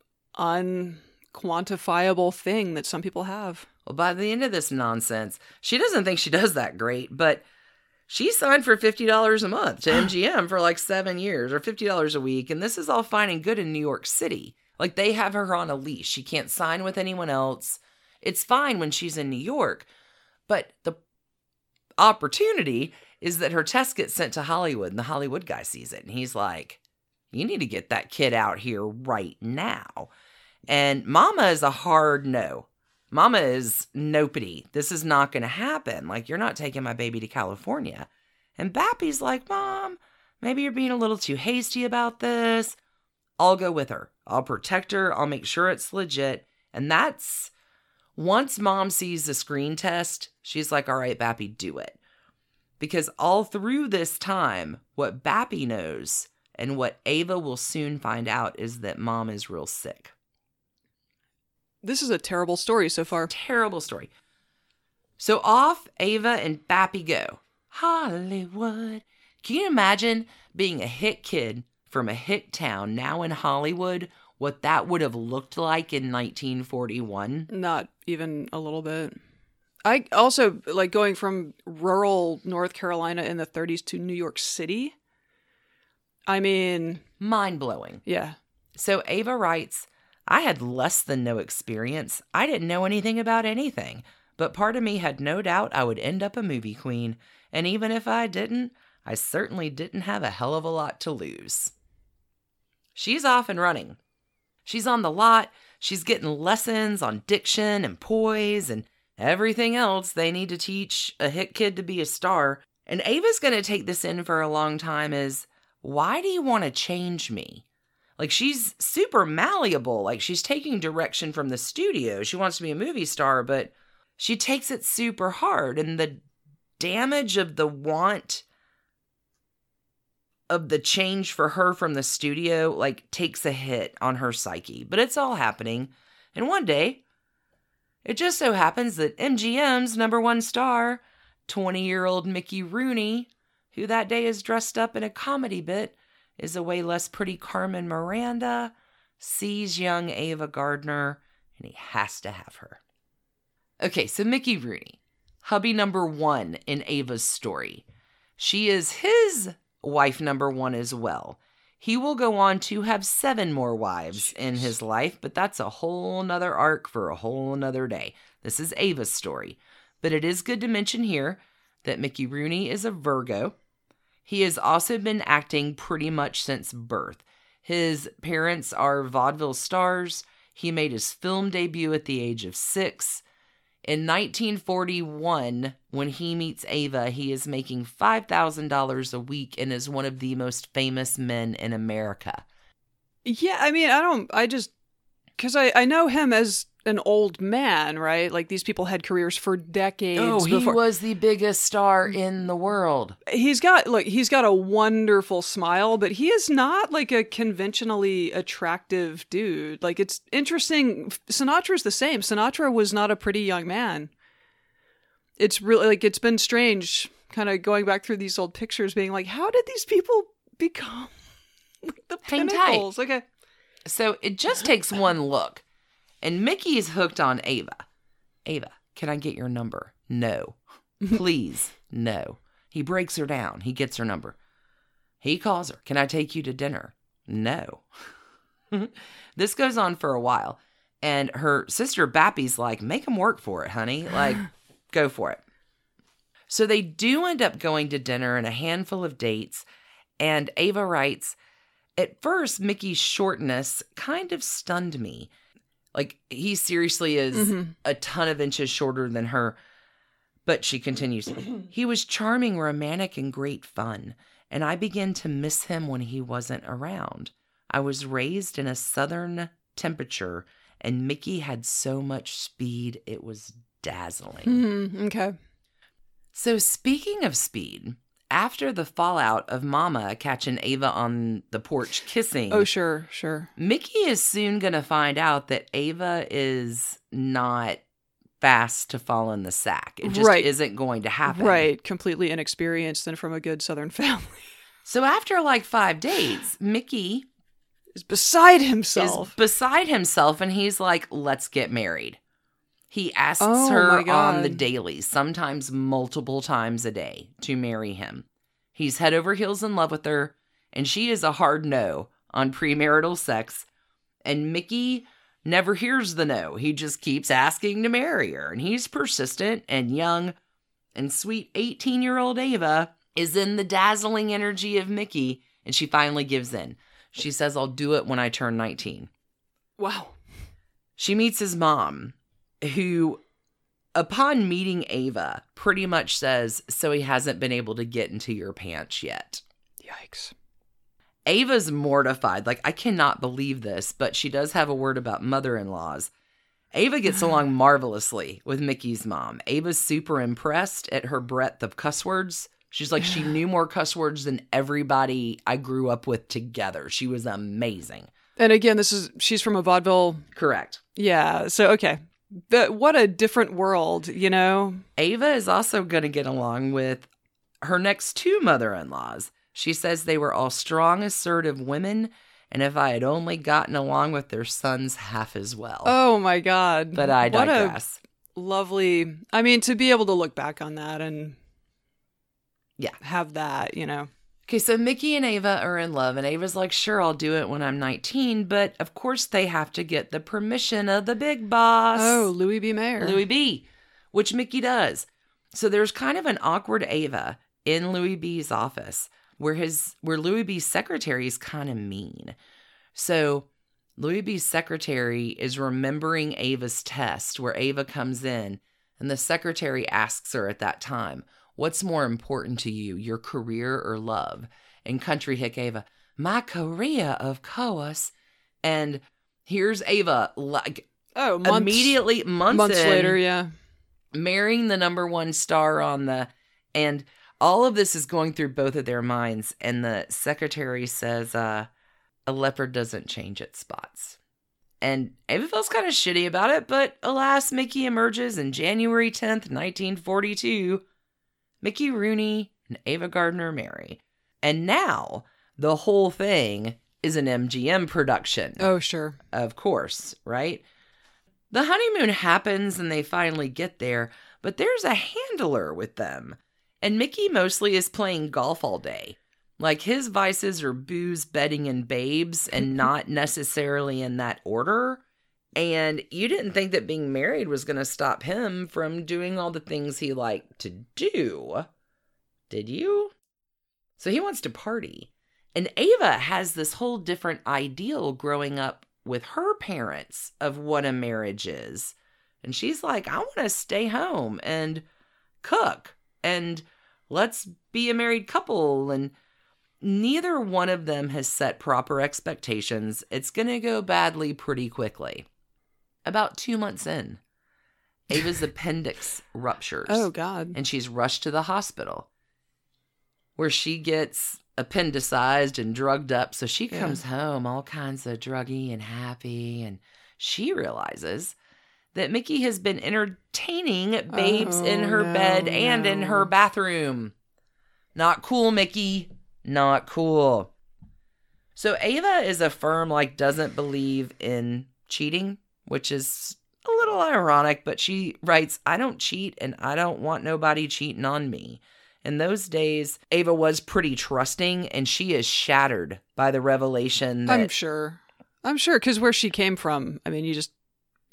S2: unquantifiable thing that some people have.
S1: Well, by the end of this nonsense, she doesn't think she does that great, but she signed for fifty dollars a month to M G M for like seven years or fifty dollars a week. And this is all fine and good in New York City. Like, they have her on a leash. She can't sign with anyone else. It's fine when she's in New York. But the opportunity is that her test gets sent to Hollywood, and the Hollywood guy sees it. And he's like, you need to get that kid out here right now. And Mama is a hard no. Mama is nopity. This is not going to happen. Like, you're not taking my baby to California. And Bappy's like, Mom, maybe you're being a little too hasty about this. I'll go with her. I'll protect her. I'll make sure it's legit. And that's, once Mom sees the screen test, she's like, all right, Bappy, do it. Because all through this time, what Bappy knows and what Ava will soon find out is that Mom is real sick.
S2: This is a terrible story so far.
S1: Terrible story. So off Ava and Bappy go. Hollywood. Can you imagine being a hit kid from a hit town now in Hollywood? What that would have looked like in nineteen forty-one?
S2: Not even a little bit. I also, like, going from rural North Carolina in the thirties to New York City. I mean...
S1: Mind-blowing.
S2: Yeah.
S1: So Ava writes, I had less than no experience. I didn't know anything about anything. But part of me had no doubt I would end up a movie queen. And even if I didn't, I certainly didn't have a hell of a lot to lose. She's off and running. She's on the lot. She's getting lessons on diction and poise and everything else they need to teach a hit kid to be a star. And Ava's going to take this in for a long time is, why do you want to change me? Like, she's super malleable. Like, she's taking direction from the studio. She wants to be a movie star, but she takes it super hard. And the damage of the want of the change for her from the studio, like, takes a hit on her psyche. But it's all happening. And one day, it just so happens that M G M's number one star, twenty-year-old Mickey Rooney, who that day is dressed up in a comedy bit, is a way less pretty Carmen Miranda, sees young Ava Gardner, and he has to have her. Okay, so Mickey Rooney, hubby number one in Ava's story. She is his wife number one as well. He will go on to have seven more wives in his life, but that's a whole nother arc for a whole nother day. This is Ava's story. But it is good to mention here that Mickey Rooney is a Virgo. He has also been acting pretty much since birth. His parents are vaudeville stars. He made his film debut at the age of six. In nineteen forty-one, when he meets Ava, he is making five thousand dollars a week and is one of the most famous men in America.
S2: Yeah, I mean, I don't, I just, because I, I know him as an old man, right? Like, these people had careers for decades.
S1: Oh, he
S2: before.
S1: was the biggest star in the world.
S2: He's got, like, he's got a wonderful smile, but he is not, like, a conventionally attractive dude. Like, it's interesting. Sinatra's the same. Sinatra was not a pretty young man. It's really, like, it's been strange kind of going back through these old pictures being like, how did these people become like the
S1: Hang
S2: pinnacles? Okay.
S1: So it just takes one look. And Mickey is hooked on Ava. Ava, can I get your number? No. Please, no. He breaks her down. He gets her number. He calls her. Can I take you to dinner? No. This goes on for a while. And her sister Bappy's like, make him work for it, honey. Like, go for it. So they do end up going to dinner and a handful of dates. And Ava writes, at first, Mickey's shortness kind of stunned me. Like, he seriously is mm-hmm. a ton of inches shorter than her. But she continues, he was charming, romantic, and great fun. And I began to miss him when he wasn't around. I was raised in a southern temperature, and Mickey had so much speed, it was dazzling.
S2: Mm-hmm. Okay.
S1: So speaking of speed, after the fallout of Mama catching Ava on the porch kissing.
S2: Oh, sure, sure.
S1: Mickey is soon going to find out that Ava is not fast to fall in the sack. It just
S2: right.
S1: isn't going to happen.
S2: Right. Completely inexperienced and from a good Southern family.
S1: So after like five dates, Mickey
S2: is beside himself.
S1: Is beside himself, and he's like, let's get married. He asks
S2: oh,
S1: her on the daily, sometimes multiple times a day, to marry him. He's head over heels in love with her, and she is a hard no on premarital sex. And Mickey never hears the no. He just keeps asking to marry her. And he's persistent and young. And sweet eighteen-year-old Ava is in the dazzling energy of Mickey. And she finally gives in. She says, I'll do it when I turn nineteen.
S2: Wow.
S1: She meets his mom, who, upon meeting Ava, pretty much says, so he hasn't been able to get into your pants yet.
S2: Yikes.
S1: Ava's mortified. Like, I cannot believe this, but she does have a word about mother-in-laws. Ava gets along marvelously with Mickey's mom. Ava's super impressed at her breadth of cuss words. She's like, she knew more cuss words than everybody I grew up with together. She was amazing.
S2: And again, this is, she's from a vaudeville.
S1: Correct.
S2: Yeah. So, okay. But what a different world, you know?
S1: Ava is also going to get along with her next two mother-in-laws. She says they were all strong, assertive women, and if I had only gotten along with their sons half as well.
S2: Oh, my God.
S1: But I digress.
S2: What a lovely, I mean, to be able to look back on that and
S1: yeah,
S2: have that, you know.
S1: Okay, so Mickey and Ava are in love, and Ava's like, sure, I'll do it when I'm nineteen, but of course they have to get the permission of the big boss.
S2: Oh, Louis B. Mayer.
S1: Louis B., which Mickey does. So there's kind of an awkward Ava in Louis B.'s office where his where Louis B.'s secretary is kind of mean. So Louis B.'s secretary is remembering Ava's test where Ava comes in, and the secretary asks her at that time, what's more important to you, your career or love? And Country Hick Ava, my career, of course. And here's Ava, like,
S2: oh, months,
S1: immediately, months,
S2: months
S1: in,
S2: later, yeah,
S1: marrying the number one star on the, and all of this is going through both of their minds. And the secretary says, uh, a leopard doesn't change its spots. And Ava feels kind of shitty about it, but alas, Mickey emerges in January tenth, nineteen forty-two. Mickey Rooney and Ava Gardner marry. And now the whole thing is an M G M production.
S2: Oh, sure.
S1: Of course, right? The honeymoon happens and they finally get there, but there's a handler with them. And Mickey mostly is playing golf all day. Like, his vices are booze, betting, and babes, and not necessarily in that order. And you didn't think that being married was going to stop him from doing all the things he liked to do, did you? So he wants to party. And Ava has this whole different ideal growing up with her parents of what a marriage is. And she's like, I want to stay home and cook and let's be a married couple. And neither one of them has set proper expectations. It's going to go badly pretty quickly. About two months in, Ava's appendix ruptures.
S2: Oh, God.
S1: And she's rushed to the hospital where she gets appendicized and drugged up. So she comes yeah. home all kinds of druggy and happy. And she realizes that Mickey has been entertaining babes oh, in her
S2: no,
S1: bed and
S2: no.
S1: in her bathroom. Not cool, Mickey. Not cool. So Ava is a firm, like, doesn't believe in cheating, which is a little ironic, but she writes, I don't cheat and I don't want nobody cheating on me. In those days, Ava was pretty trusting, and she is shattered by the revelation that...
S2: I'm sure. I'm sure, because where she came from, I mean, you just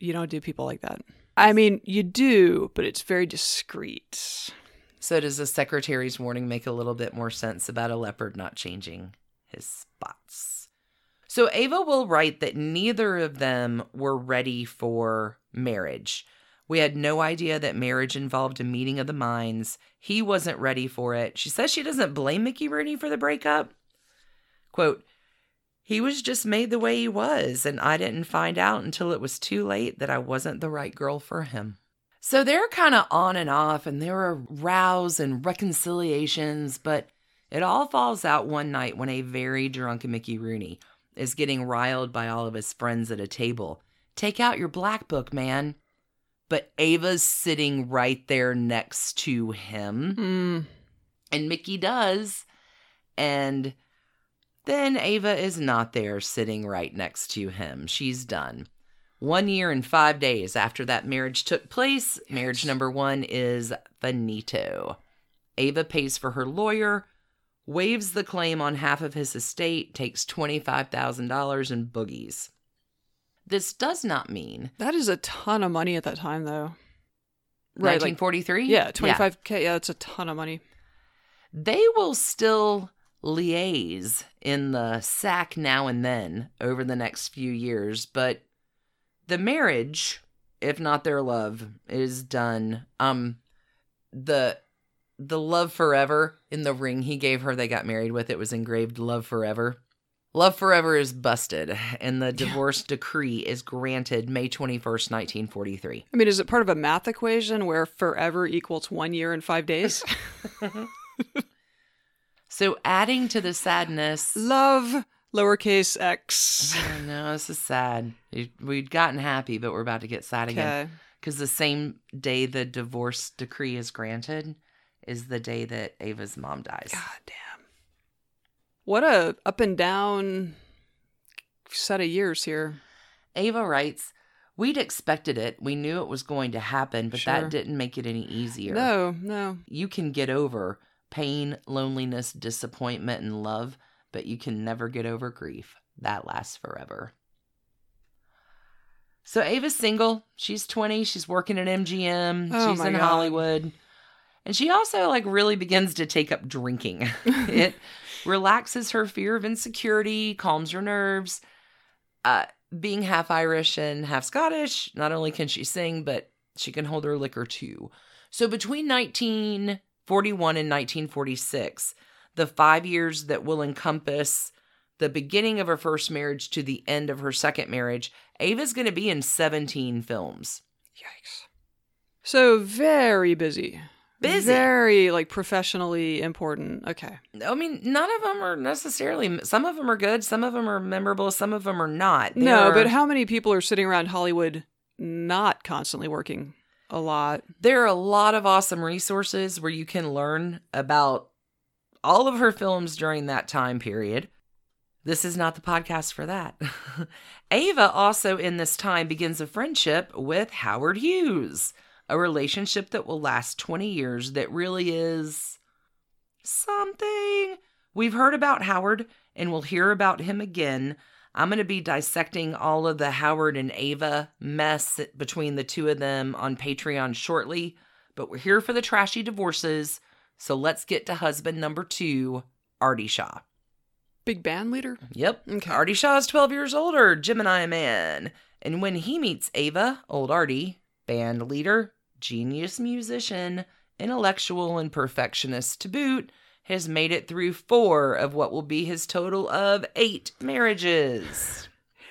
S2: you don't do people like that. I mean, you do, but it's very discreet.
S1: So does the secretary's warning make a little bit more sense about a leopard not changing his spots? So Ava will write that neither of them were ready for marriage. We had no idea that marriage involved a meeting of the minds. He wasn't ready for it. She says she doesn't blame Mickey Rooney for the breakup. Quote, he was just made the way he was, and I didn't find out until it was too late that I wasn't the right girl for him. So they're kind of on and off, and there are rows and reconciliations, but it all falls out one night when a very drunk Mickey Rooney is getting riled by all of his friends at a table. Take out your black book, man. But Ava's sitting right there next to him.
S2: Mm.
S1: And Mickey does. And then Ava is not there sitting right next to him. She's done. One year and five days after that marriage took place, marriage number one is finito. Ava pays for her lawyer, waives the claim on half of his estate, takes twenty-five thousand dollars in boogies. This does not mean...
S2: That is a ton of money at that time, though. Right,
S1: nineteen forty-three?
S2: Like, yeah, twenty-five K. Yeah. yeah, that's a ton of money.
S1: They will still liaise in the sack now and then over the next few years, but the marriage, if not their love, is done. Um, the the love forever in the ring he gave her, they got married with, it was engraved love forever. Love forever is busted, and the divorce yeah. decree is granted May twenty-first, nineteen forty-three.
S2: I mean, is it part of a math equation where forever equals one year and five days?
S1: So adding to the sadness...
S2: Love, lowercase x.
S1: I know, this is sad. We'd gotten happy, but we're about to get sad again. Because the same day the divorce decree is granted is the day that Ava's mom dies.
S2: God damn. What a up and down set of years here.
S1: Ava writes, we'd expected it. We knew it was going to happen, but
S2: Sure.
S1: that didn't make it any easier.
S2: No, no.
S1: You can get over pain, loneliness, disappointment, and love, but you can never get over grief. That lasts forever. So Ava's single. She's twenty. She's working at M G M.
S2: Oh
S1: She's
S2: my
S1: in
S2: God.
S1: Hollywood. And she also like really begins to take up drinking. It relaxes her fear of insecurity, calms her nerves. Uh, being half Irish and half Scottish, not only can she sing, but she can hold her liquor too. So between nineteen forty-one and nineteen forty-six, the five years that will encompass the beginning of her first marriage to the end of her second marriage, Ava's going to be in seventeen films.
S2: Yikes. So very busy.
S1: Busy.
S2: Very, like, professionally important. Okay.
S1: I mean, none of them are necessarily, some of them are good, some of them are memorable, some of them are not. They
S2: No,
S1: are-
S2: but how many people are sitting around Hollywood not constantly working? A lot.
S1: There are a lot of awesome resources where you can learn about all of her films during that time period. This is not the podcast for that. Ava also in this time begins a friendship with Howard Hughes, a relationship that will last twenty years that really is something. We've heard about Howard and we'll hear about him again. I'm going to be dissecting all of the Howard and Ava mess between the two of them on Patreon shortly, but we're here for the trashy divorces, so let's get to husband number two, Artie Shaw.
S2: Big band leader?
S1: Yep.
S2: Okay.
S1: Artie Shaw is twelve years older, Gemini man. And when he meets Ava, old Artie, band leader, genius musician, intellectual and perfectionist to boot, has made it through four of what will be his total of eight marriages.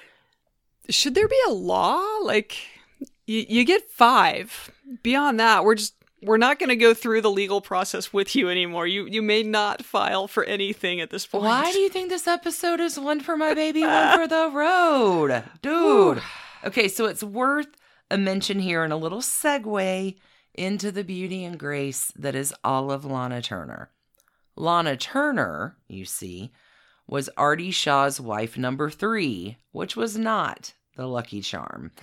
S2: Should there be a law? Like, you, you get five. Beyond that, we're just, we're not going to go through the legal process with you anymore. You you may not file for anything at this point.
S1: Why do you think this episode is one for my baby, one for the road? Dude. Okay, so it's worth a mention here and a little segue into the beauty and grace that is all of Lana Turner. Lana Turner, you see, was Artie Shaw's wife number three, which was not the Lucky Charm.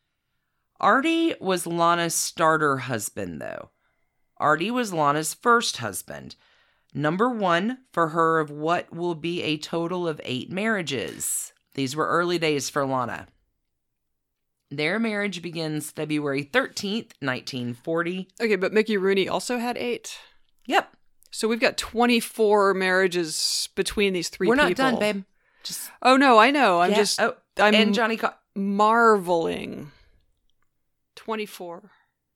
S1: Artie was Lana's starter husband, though. Artie was Lana's first husband. Number one for her of what will be a total of eight marriages. These were early days for Lana. Their marriage begins February thirteenth, nineteen forty.
S2: Okay, but Mickey Rooney also had eight.
S1: Yep.
S2: So we've got twenty-four marriages between these three
S1: We're
S2: people.
S1: not done, babe. Just
S2: Oh, no, I know. I'm
S1: yeah.
S2: just
S1: Oh,
S2: I'm
S1: and Johnny Co-
S2: marveling. twenty-four.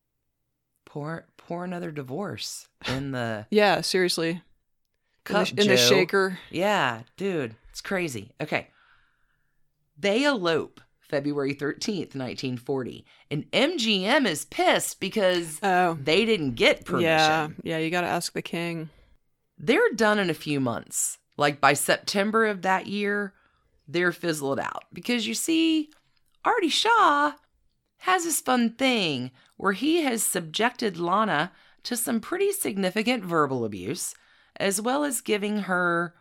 S1: pour pour another divorce in the
S2: Yeah, seriously.
S1: cup,
S2: in the, in the
S1: Joe.
S2: shaker.
S1: Yeah, dude, it's crazy. Okay. They elope February thirteenth, nineteen forty. And M G M is pissed because
S2: Oh.
S1: they didn't get permission.
S2: Yeah, yeah, you got to ask the king.
S1: They're done in a few months. Like by September of that year, they're fizzled out. Because you see, Artie Shaw has this fun thing where he has subjected Lana to some pretty significant verbal abuse, as well as giving her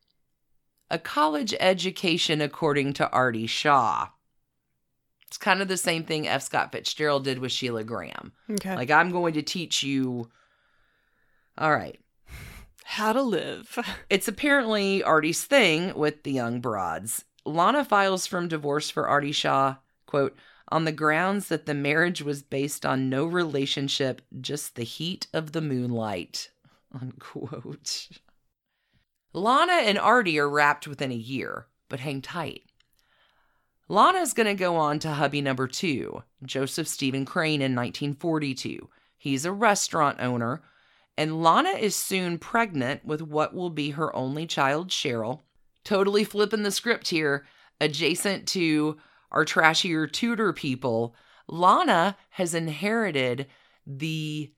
S1: a college education according to Artie Shaw. It's kind of the same thing F. Scott Fitzgerald did with Sheila Graham.
S2: Okay.
S1: Like, I'm going to teach you. All right.
S2: How to live.
S1: It's apparently Artie's thing with the young broads. Lana files from divorce for Artie Shaw, quote, on the grounds that the marriage was based on no relationship, just the heat of the moonlight, unquote. Lana and Artie are wrapped within a year, but hang tight. Lana's going to go on to hubby number two, Joseph Stephen Crane, in nineteen forty-two. He's a restaurant owner, and Lana is soon pregnant with what will be her only child, Cheryl. Totally flipping the script here, adjacent to our trashier Tudor people, Lana has inherited the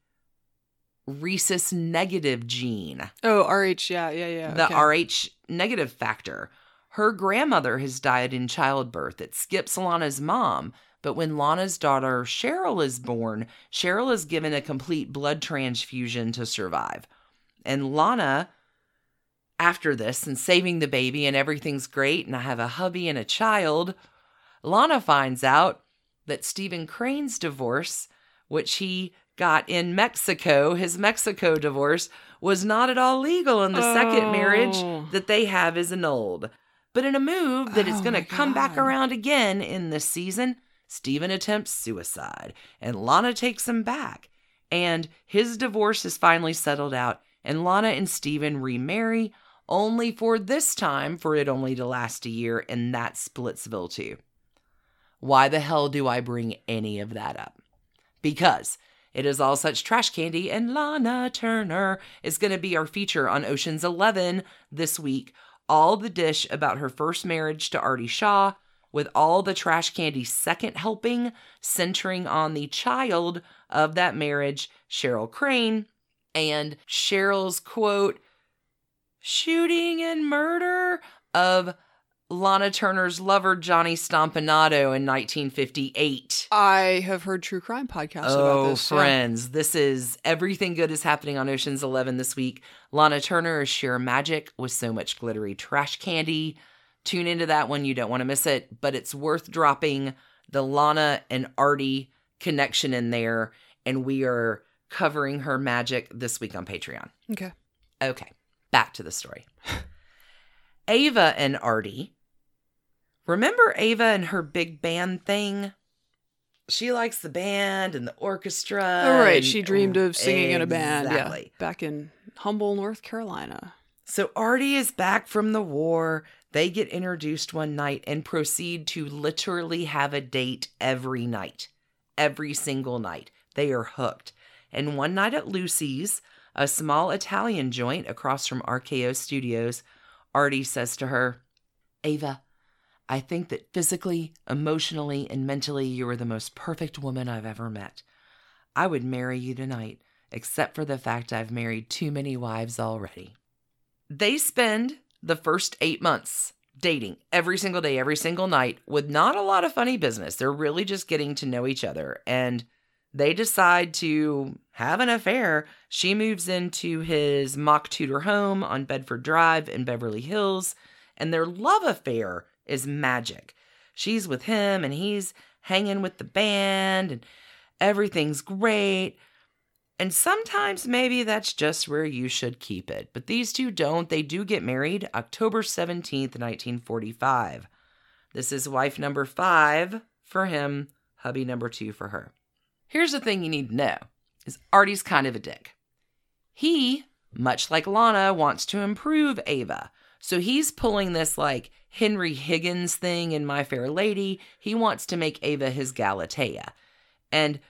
S1: rhesus negative gene.
S2: Oh, R H, yeah, yeah, yeah.
S1: The
S2: okay.
S1: R H negative factor. Her grandmother has died in childbirth. It skips Lana's mom. But when Lana's daughter Cheryl is born, Cheryl is given a complete blood transfusion to survive. And Lana, after this and saving the baby and everything's great and I have a hubby and a child, Lana finds out that Stephen Crane's divorce, which he got in Mexico, his Mexico divorce, was not at all legal, and the
S2: Oh.
S1: second marriage that they have is annulled. But in a move that is
S2: Oh
S1: going to
S2: my
S1: come back
S2: God.
S1: around again in this season, Stephen attempts suicide, and Lana takes him back. And his divorce is finally settled out, and Lana and Stephen remarry, only for this time for it only to last a year, and that's Splitsville too. Why the hell do I bring any of that up? Because it is all such trash candy, and Lana Turner is going to be our feature on Ocean's Eleven this week. All the dish about her first marriage to Artie Shaw, with all the trash candy second helping centering on the child of that marriage, Cheryl Crane, and Cheryl's, quote, shooting and murder of Lana Turner's lover, Johnny Stompanato, in nineteen fifty-eight.
S2: I have heard true crime podcasts
S1: Oh,
S2: about this. yeah.
S1: friends, this is everything good is happening on Ocean's Eleven this week. Lana Turner is sheer magic with so much glittery trash candy. Tune into that one. You don't want to miss it, but it's worth dropping the Lana and Artie connection in there, and we are covering her magic this week on Patreon.
S2: Okay.
S1: Okay, back to the story. Ava and Artie. Remember Ava and her big band thing? She likes the band and the orchestra.
S2: All right.
S1: and-
S2: She dreamed of singing in a band. Yeah.
S1: Exactly.
S2: Back in Humble, North Carolina.
S1: So Artie is back from the war. They get introduced one night and proceed to literally have a date every night. Every single night. They are hooked. And one night at Lucy's, a small Italian joint across from R K O Studios, Artie says to her, Ava, I think that physically, emotionally, and mentally you are the most perfect woman I've ever met. I would marry you tonight, except for the fact I've married too many wives already. They spend the first eight months dating every single day, every single night, with not a lot of funny business. They're really just getting to know each other. And they decide to have an affair. She moves into his mock Tudor home on Bedford Drive in Beverly Hills, and their love affair is magic. She's with him, and he's hanging with the band, and everything's great. And sometimes maybe that's just where you should keep it. But these two don't. They do get married October seventeenth, nineteen forty-five. This is wife number five for him hubby number two for her. Here's the thing you need to know, is Artie's kind of a dick. He, much like Lana, wants to improve Ava. So he's pulling this like Henry Higgins thing in My Fair Lady. He wants to make Ava his Galatea. And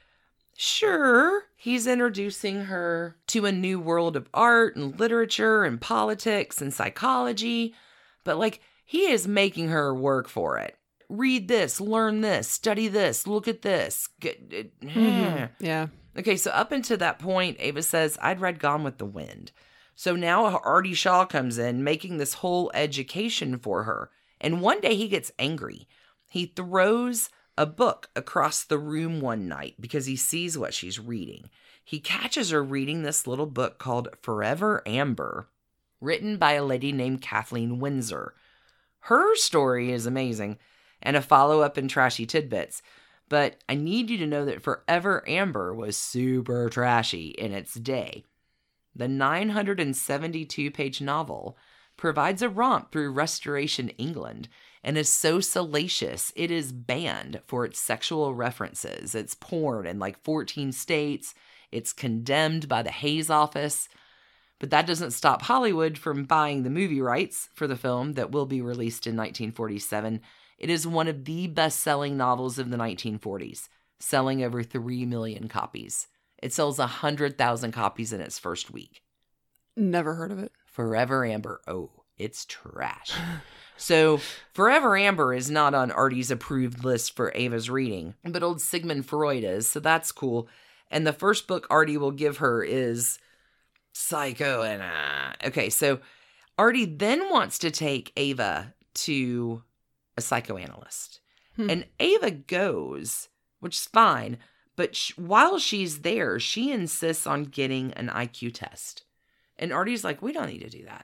S1: sure, he's introducing her to a new world of art and literature and politics and psychology. But like, he is making her work for it. Read this, learn this, study this, look at this. Get,
S2: Mm-hmm. Yeah.
S1: Okay, so up until that point, Ava says, I'd read Gone with the Wind. So now Artie Shaw comes in, making this whole education for her. And one day he gets angry. He throws a book across the room one night because he sees what she's reading. He catches her reading this little book called Forever Amber, written by a lady named Kathleen Windsor. Her story is amazing, and a follow-up in Trashy Tidbits. But I need you to know that Forever Amber was super trashy in its day. The nine hundred seventy-two page novel provides a romp through Restoration England and is so salacious it is banned for its sexual references. It's porn in like fourteen states. It's condemned by the Hays Office. But that doesn't stop Hollywood from buying the movie rights for the film that will be released in nineteen forty-seven. It is one of the best-selling novels of the nineteen forties, selling over three million copies. It sells one hundred thousand copies in its first week.
S2: Never heard of it.
S1: Forever Amber. Oh, it's trash. So Forever Amber is not on Artie's approved list for Ava's reading, but old Sigmund Freud is, so that's cool. And the first book Artie will give her is Psycho. And uh, okay, so Artie then wants to take Ava to a psychoanalyst. Hmm. And Ava goes, which is fine. But sh- while she's there, she insists on getting an I Q test. And Artie's like, we don't need to do that.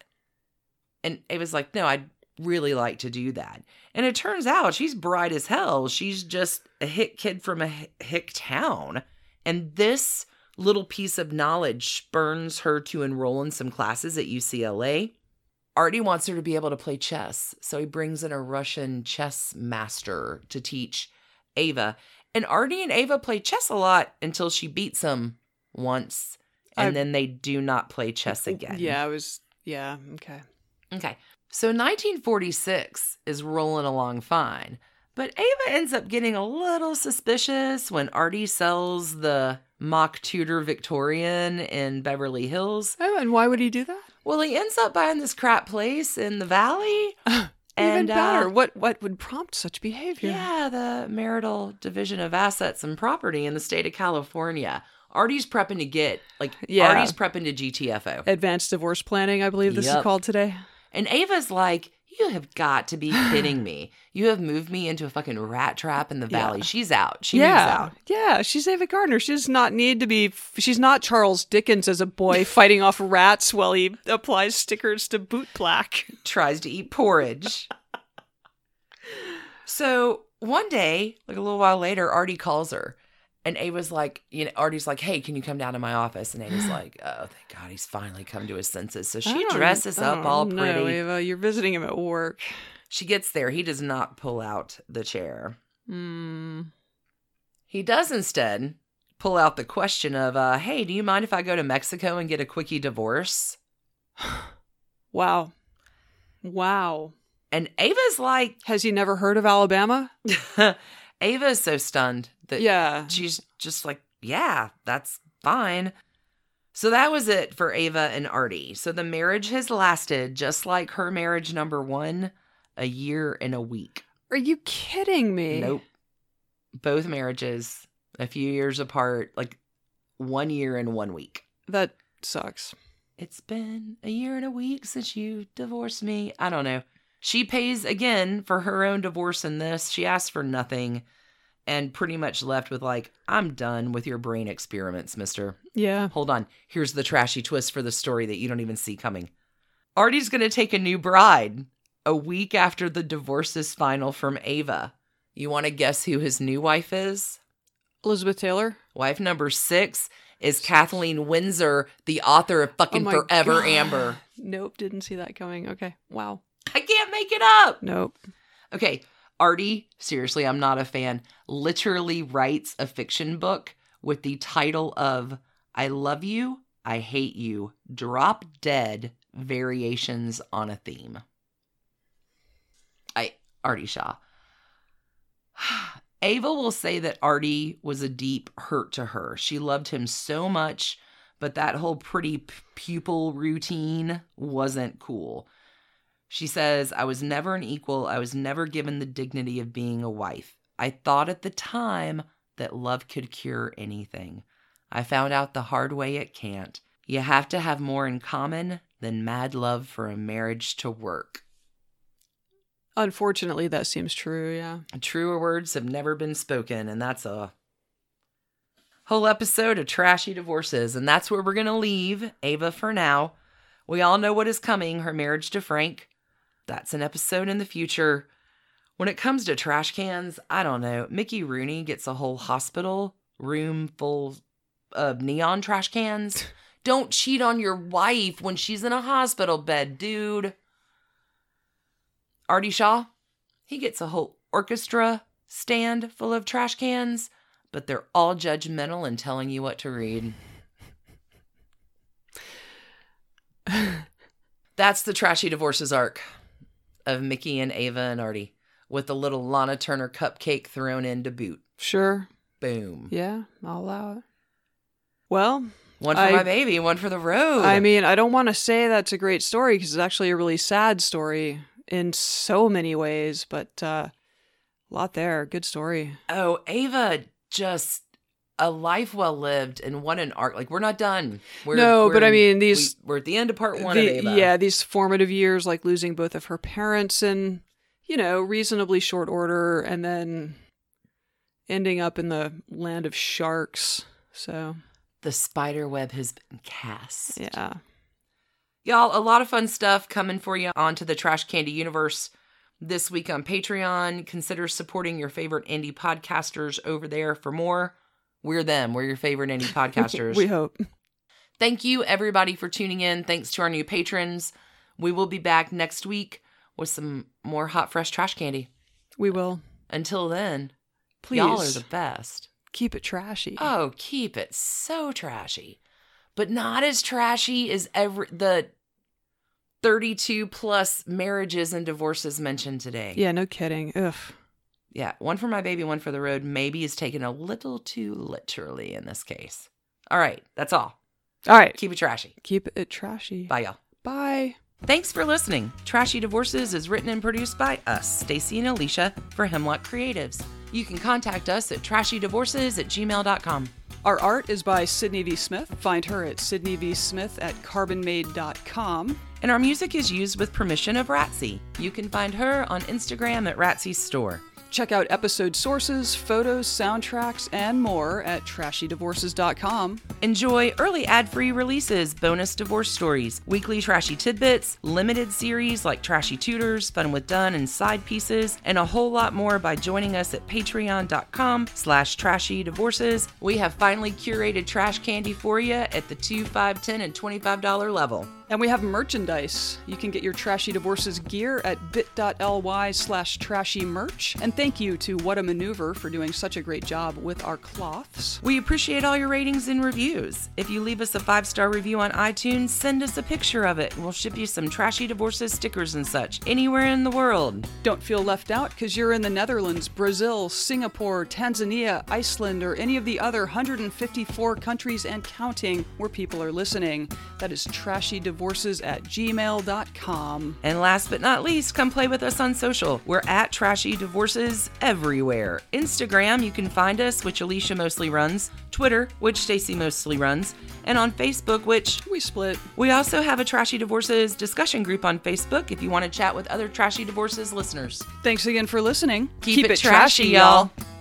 S1: And Ava's like, no, I'd really like to do that. And it turns out she's bright as hell. She's just a hick kid from a hick town. And this little piece of knowledge spurns her to enroll in some classes at U C L A. Artie wants her to be able to play chess. So he brings in a Russian chess master to teach Ava. And Artie and Ava play chess a lot until she beats him once. And I, then they do not play chess again.
S2: Yeah, I was, yeah, okay.
S1: Okay. So nineteen forty-six is rolling along fine. But Ava ends up getting a little suspicious when Artie sells the mock Tudor Victorian in Beverly Hills.
S2: Oh, and why would he do that?
S1: Well, he ends up buying this crap place in the valley.
S2: And, Even better.
S1: Uh,
S2: what what would prompt such behavior?
S1: Yeah, the Marital Division of Assets and Property in the state of California. Artie's prepping to get, like, yeah. Artie's prepping to G T F O.
S2: Advanced divorce planning, I believe this yep. is called today.
S1: And Ava's like, you have got to be kidding me. You have moved me into a fucking rat trap in the valley. Yeah. She's out. She
S2: yeah.
S1: moves out.
S2: Yeah, she's Ava Gardner. She does not need to be, she's not Charles Dickens as a boy fighting off rats while he applies stickers to boot plaque.
S1: Tries to eat porridge. So one day, like a little while later, Artie calls her. And Ava's like, you know, Artie's like, hey, can you come down to my office? And Ava's like, oh, thank God, he's finally come to his senses. So she dresses up all pretty.
S2: No, Ava, you're visiting him at work.
S1: She gets there. He does not pull out the chair.
S2: Mm.
S1: He does instead pull out the question of, uh, hey, do you mind if I go to Mexico and get a quickie divorce?
S2: Wow. Wow.
S1: And Ava's like...
S2: Has he never heard of Alabama?
S1: Ava is so stunned that
S2: yeah.
S1: she's just like, yeah, that's fine. So that was it for Ava and Artie. So the marriage has lasted, just like her marriage number one, a year and a week.
S2: Are you kidding me?
S1: Nope. Both marriages, a few years apart, like one year and one week.
S2: That sucks.
S1: It's been a year and a week since you divorced me. I don't know. She pays, again, for her own divorce in this. She asked for nothing and pretty much left with like, I'm done with your brain experiments, mister.
S2: Yeah.
S1: Hold on. Here's the trashy twist for the story that you don't even see coming. Artie's going to take a new bride a week after the divorce is final from Ava. You want to guess who his new wife is?
S2: Elizabeth Taylor.
S1: Wife number six is Kathleen Windsor, the author of fucking oh Forever God. Amber.
S2: Nope, didn't see that coming. Okay, wow.
S1: I can't make it up.
S2: Nope.
S1: Okay, Artie, seriously, I'm not a fan, literally writes a fiction book with the title of I Love You, I Hate You, Drop Dead Variations on a Theme. I, Artie Shaw. Ava will say that Artie was a deep hurt to her. She loved him so much, but that whole pretty p- pupil routine wasn't cool. She says, I was never an equal. I was never given the dignity of being a wife. I thought at the time that love could cure anything. I found out the hard way it can't. You have to have more in common than mad love for a marriage to work.
S2: Unfortunately, that seems true, yeah.
S1: Truer words have never been spoken, and that's a whole episode of Trashy Divorces, and that's where we're going to leave Ava for now. We all know what is coming, her marriage to Frank. That's an episode in the future. When it comes to trash cans, I don't know. Mickey Rooney gets a whole hospital room full of neon trash cans. Don't cheat on your wife when she's in a hospital bed, dude. Artie Shaw, he gets a whole orchestra stand full of trash cans, but they're all judgmental and telling you what to read. That's the Trashy Divorces arc of Mickey and Ava and Artie, with a little Lana Turner cupcake thrown in to boot.
S2: Sure.
S1: Boom.
S2: Yeah, I'll allow it. Well,
S1: one for
S2: I,
S1: my baby, one for the road.
S2: I mean, I don't want to say that's a great story because it's actually a really sad story in so many ways, but uh, a lot there. Good story.
S1: Oh, Ava, just a life well lived, and what an arc. Like, we're not done. We're,
S2: no,
S1: we're
S2: but
S1: in,
S2: I mean, these...
S1: We, we're at the end of part one
S2: the,
S1: of Ava.
S2: Yeah, these formative years, like losing both of her parents in, you know, reasonably short order, and then ending up in the land of sharks. So...
S1: The spider web has been cast.
S2: Yeah.
S1: Y'all, a lot of fun stuff coming for you onto the Trash Candy universe this week on Patreon. Consider supporting your favorite indie podcasters over there for more. We're them. We're your favorite indie podcasters.
S2: We hope.
S1: Thank you, everybody, for tuning in. Thanks to our new patrons. We will be back next week with some more hot, fresh trash candy.
S2: We will.
S1: Until then,
S2: please,
S1: y'all are the best.
S2: Keep it trashy.
S1: Oh, keep it so trashy. But not as trashy as every the thirty-two plus marriages and divorces mentioned today.
S2: Yeah, no kidding. Ugh.
S1: Yeah, one for my baby, one for the road. Maybe is taken a little too literally in this case. All right, that's all.
S2: All right.
S1: Keep it trashy.
S2: Keep it trashy.
S1: Bye, y'all.
S2: Bye.
S1: Thanks for listening. Trashy Divorces is written and produced by us, Stacy and Alicia, for Hemlock Creatives. You can contact us at trashydivorces at gmail dot com.
S2: Our art is by Sydney V. Smith. Find her at sydney v smith at carbon made dot com.
S1: And our music is used with permission of Ratsy. You can find her on Instagram at Ratsy's Store.
S2: Check out episode sources, photos, soundtracks, and more at trashy divorces dot com.
S1: Enjoy early ad-free releases, bonus divorce stories, weekly trashy tidbits, limited series like Trashy Tutors, Fun with Dunn, and side pieces, and a whole lot more by joining us at patreon dot com slash trashy divorces. We have finally curated trash candy for you at the two, five, ten, and twenty-five dollar level.
S2: And we have merchandise. You can get your Trashy Divorces gear at bit.ly slash trashy merch. And thank you to What a Maneuver for doing such a great job with our cloths.
S1: We appreciate all your ratings and reviews. If you leave us a five-star review on iTunes, send us a picture of it, and we'll ship you some Trashy Divorces stickers and such anywhere in the world.
S2: Don't feel left out because you're in the Netherlands, Brazil, Singapore, Tanzania, Iceland, or any of the other one hundred fifty-four countries and counting where people are listening. That is trashy divorces at gmail dot com.
S1: And last but not least, come play with us on social. We're at Trashy Divorces everywhere. Instagram, you can find us, which Alicia mostly runs. Twitter, which Stacy mostly runs. And on Facebook, which
S2: we split.
S1: We also have a Trashy Divorces discussion group on Facebook if you want to chat with other Trashy Divorces listeners.
S2: Thanks again for listening.
S1: Keep, Keep it, it trashy, trashy, y'all.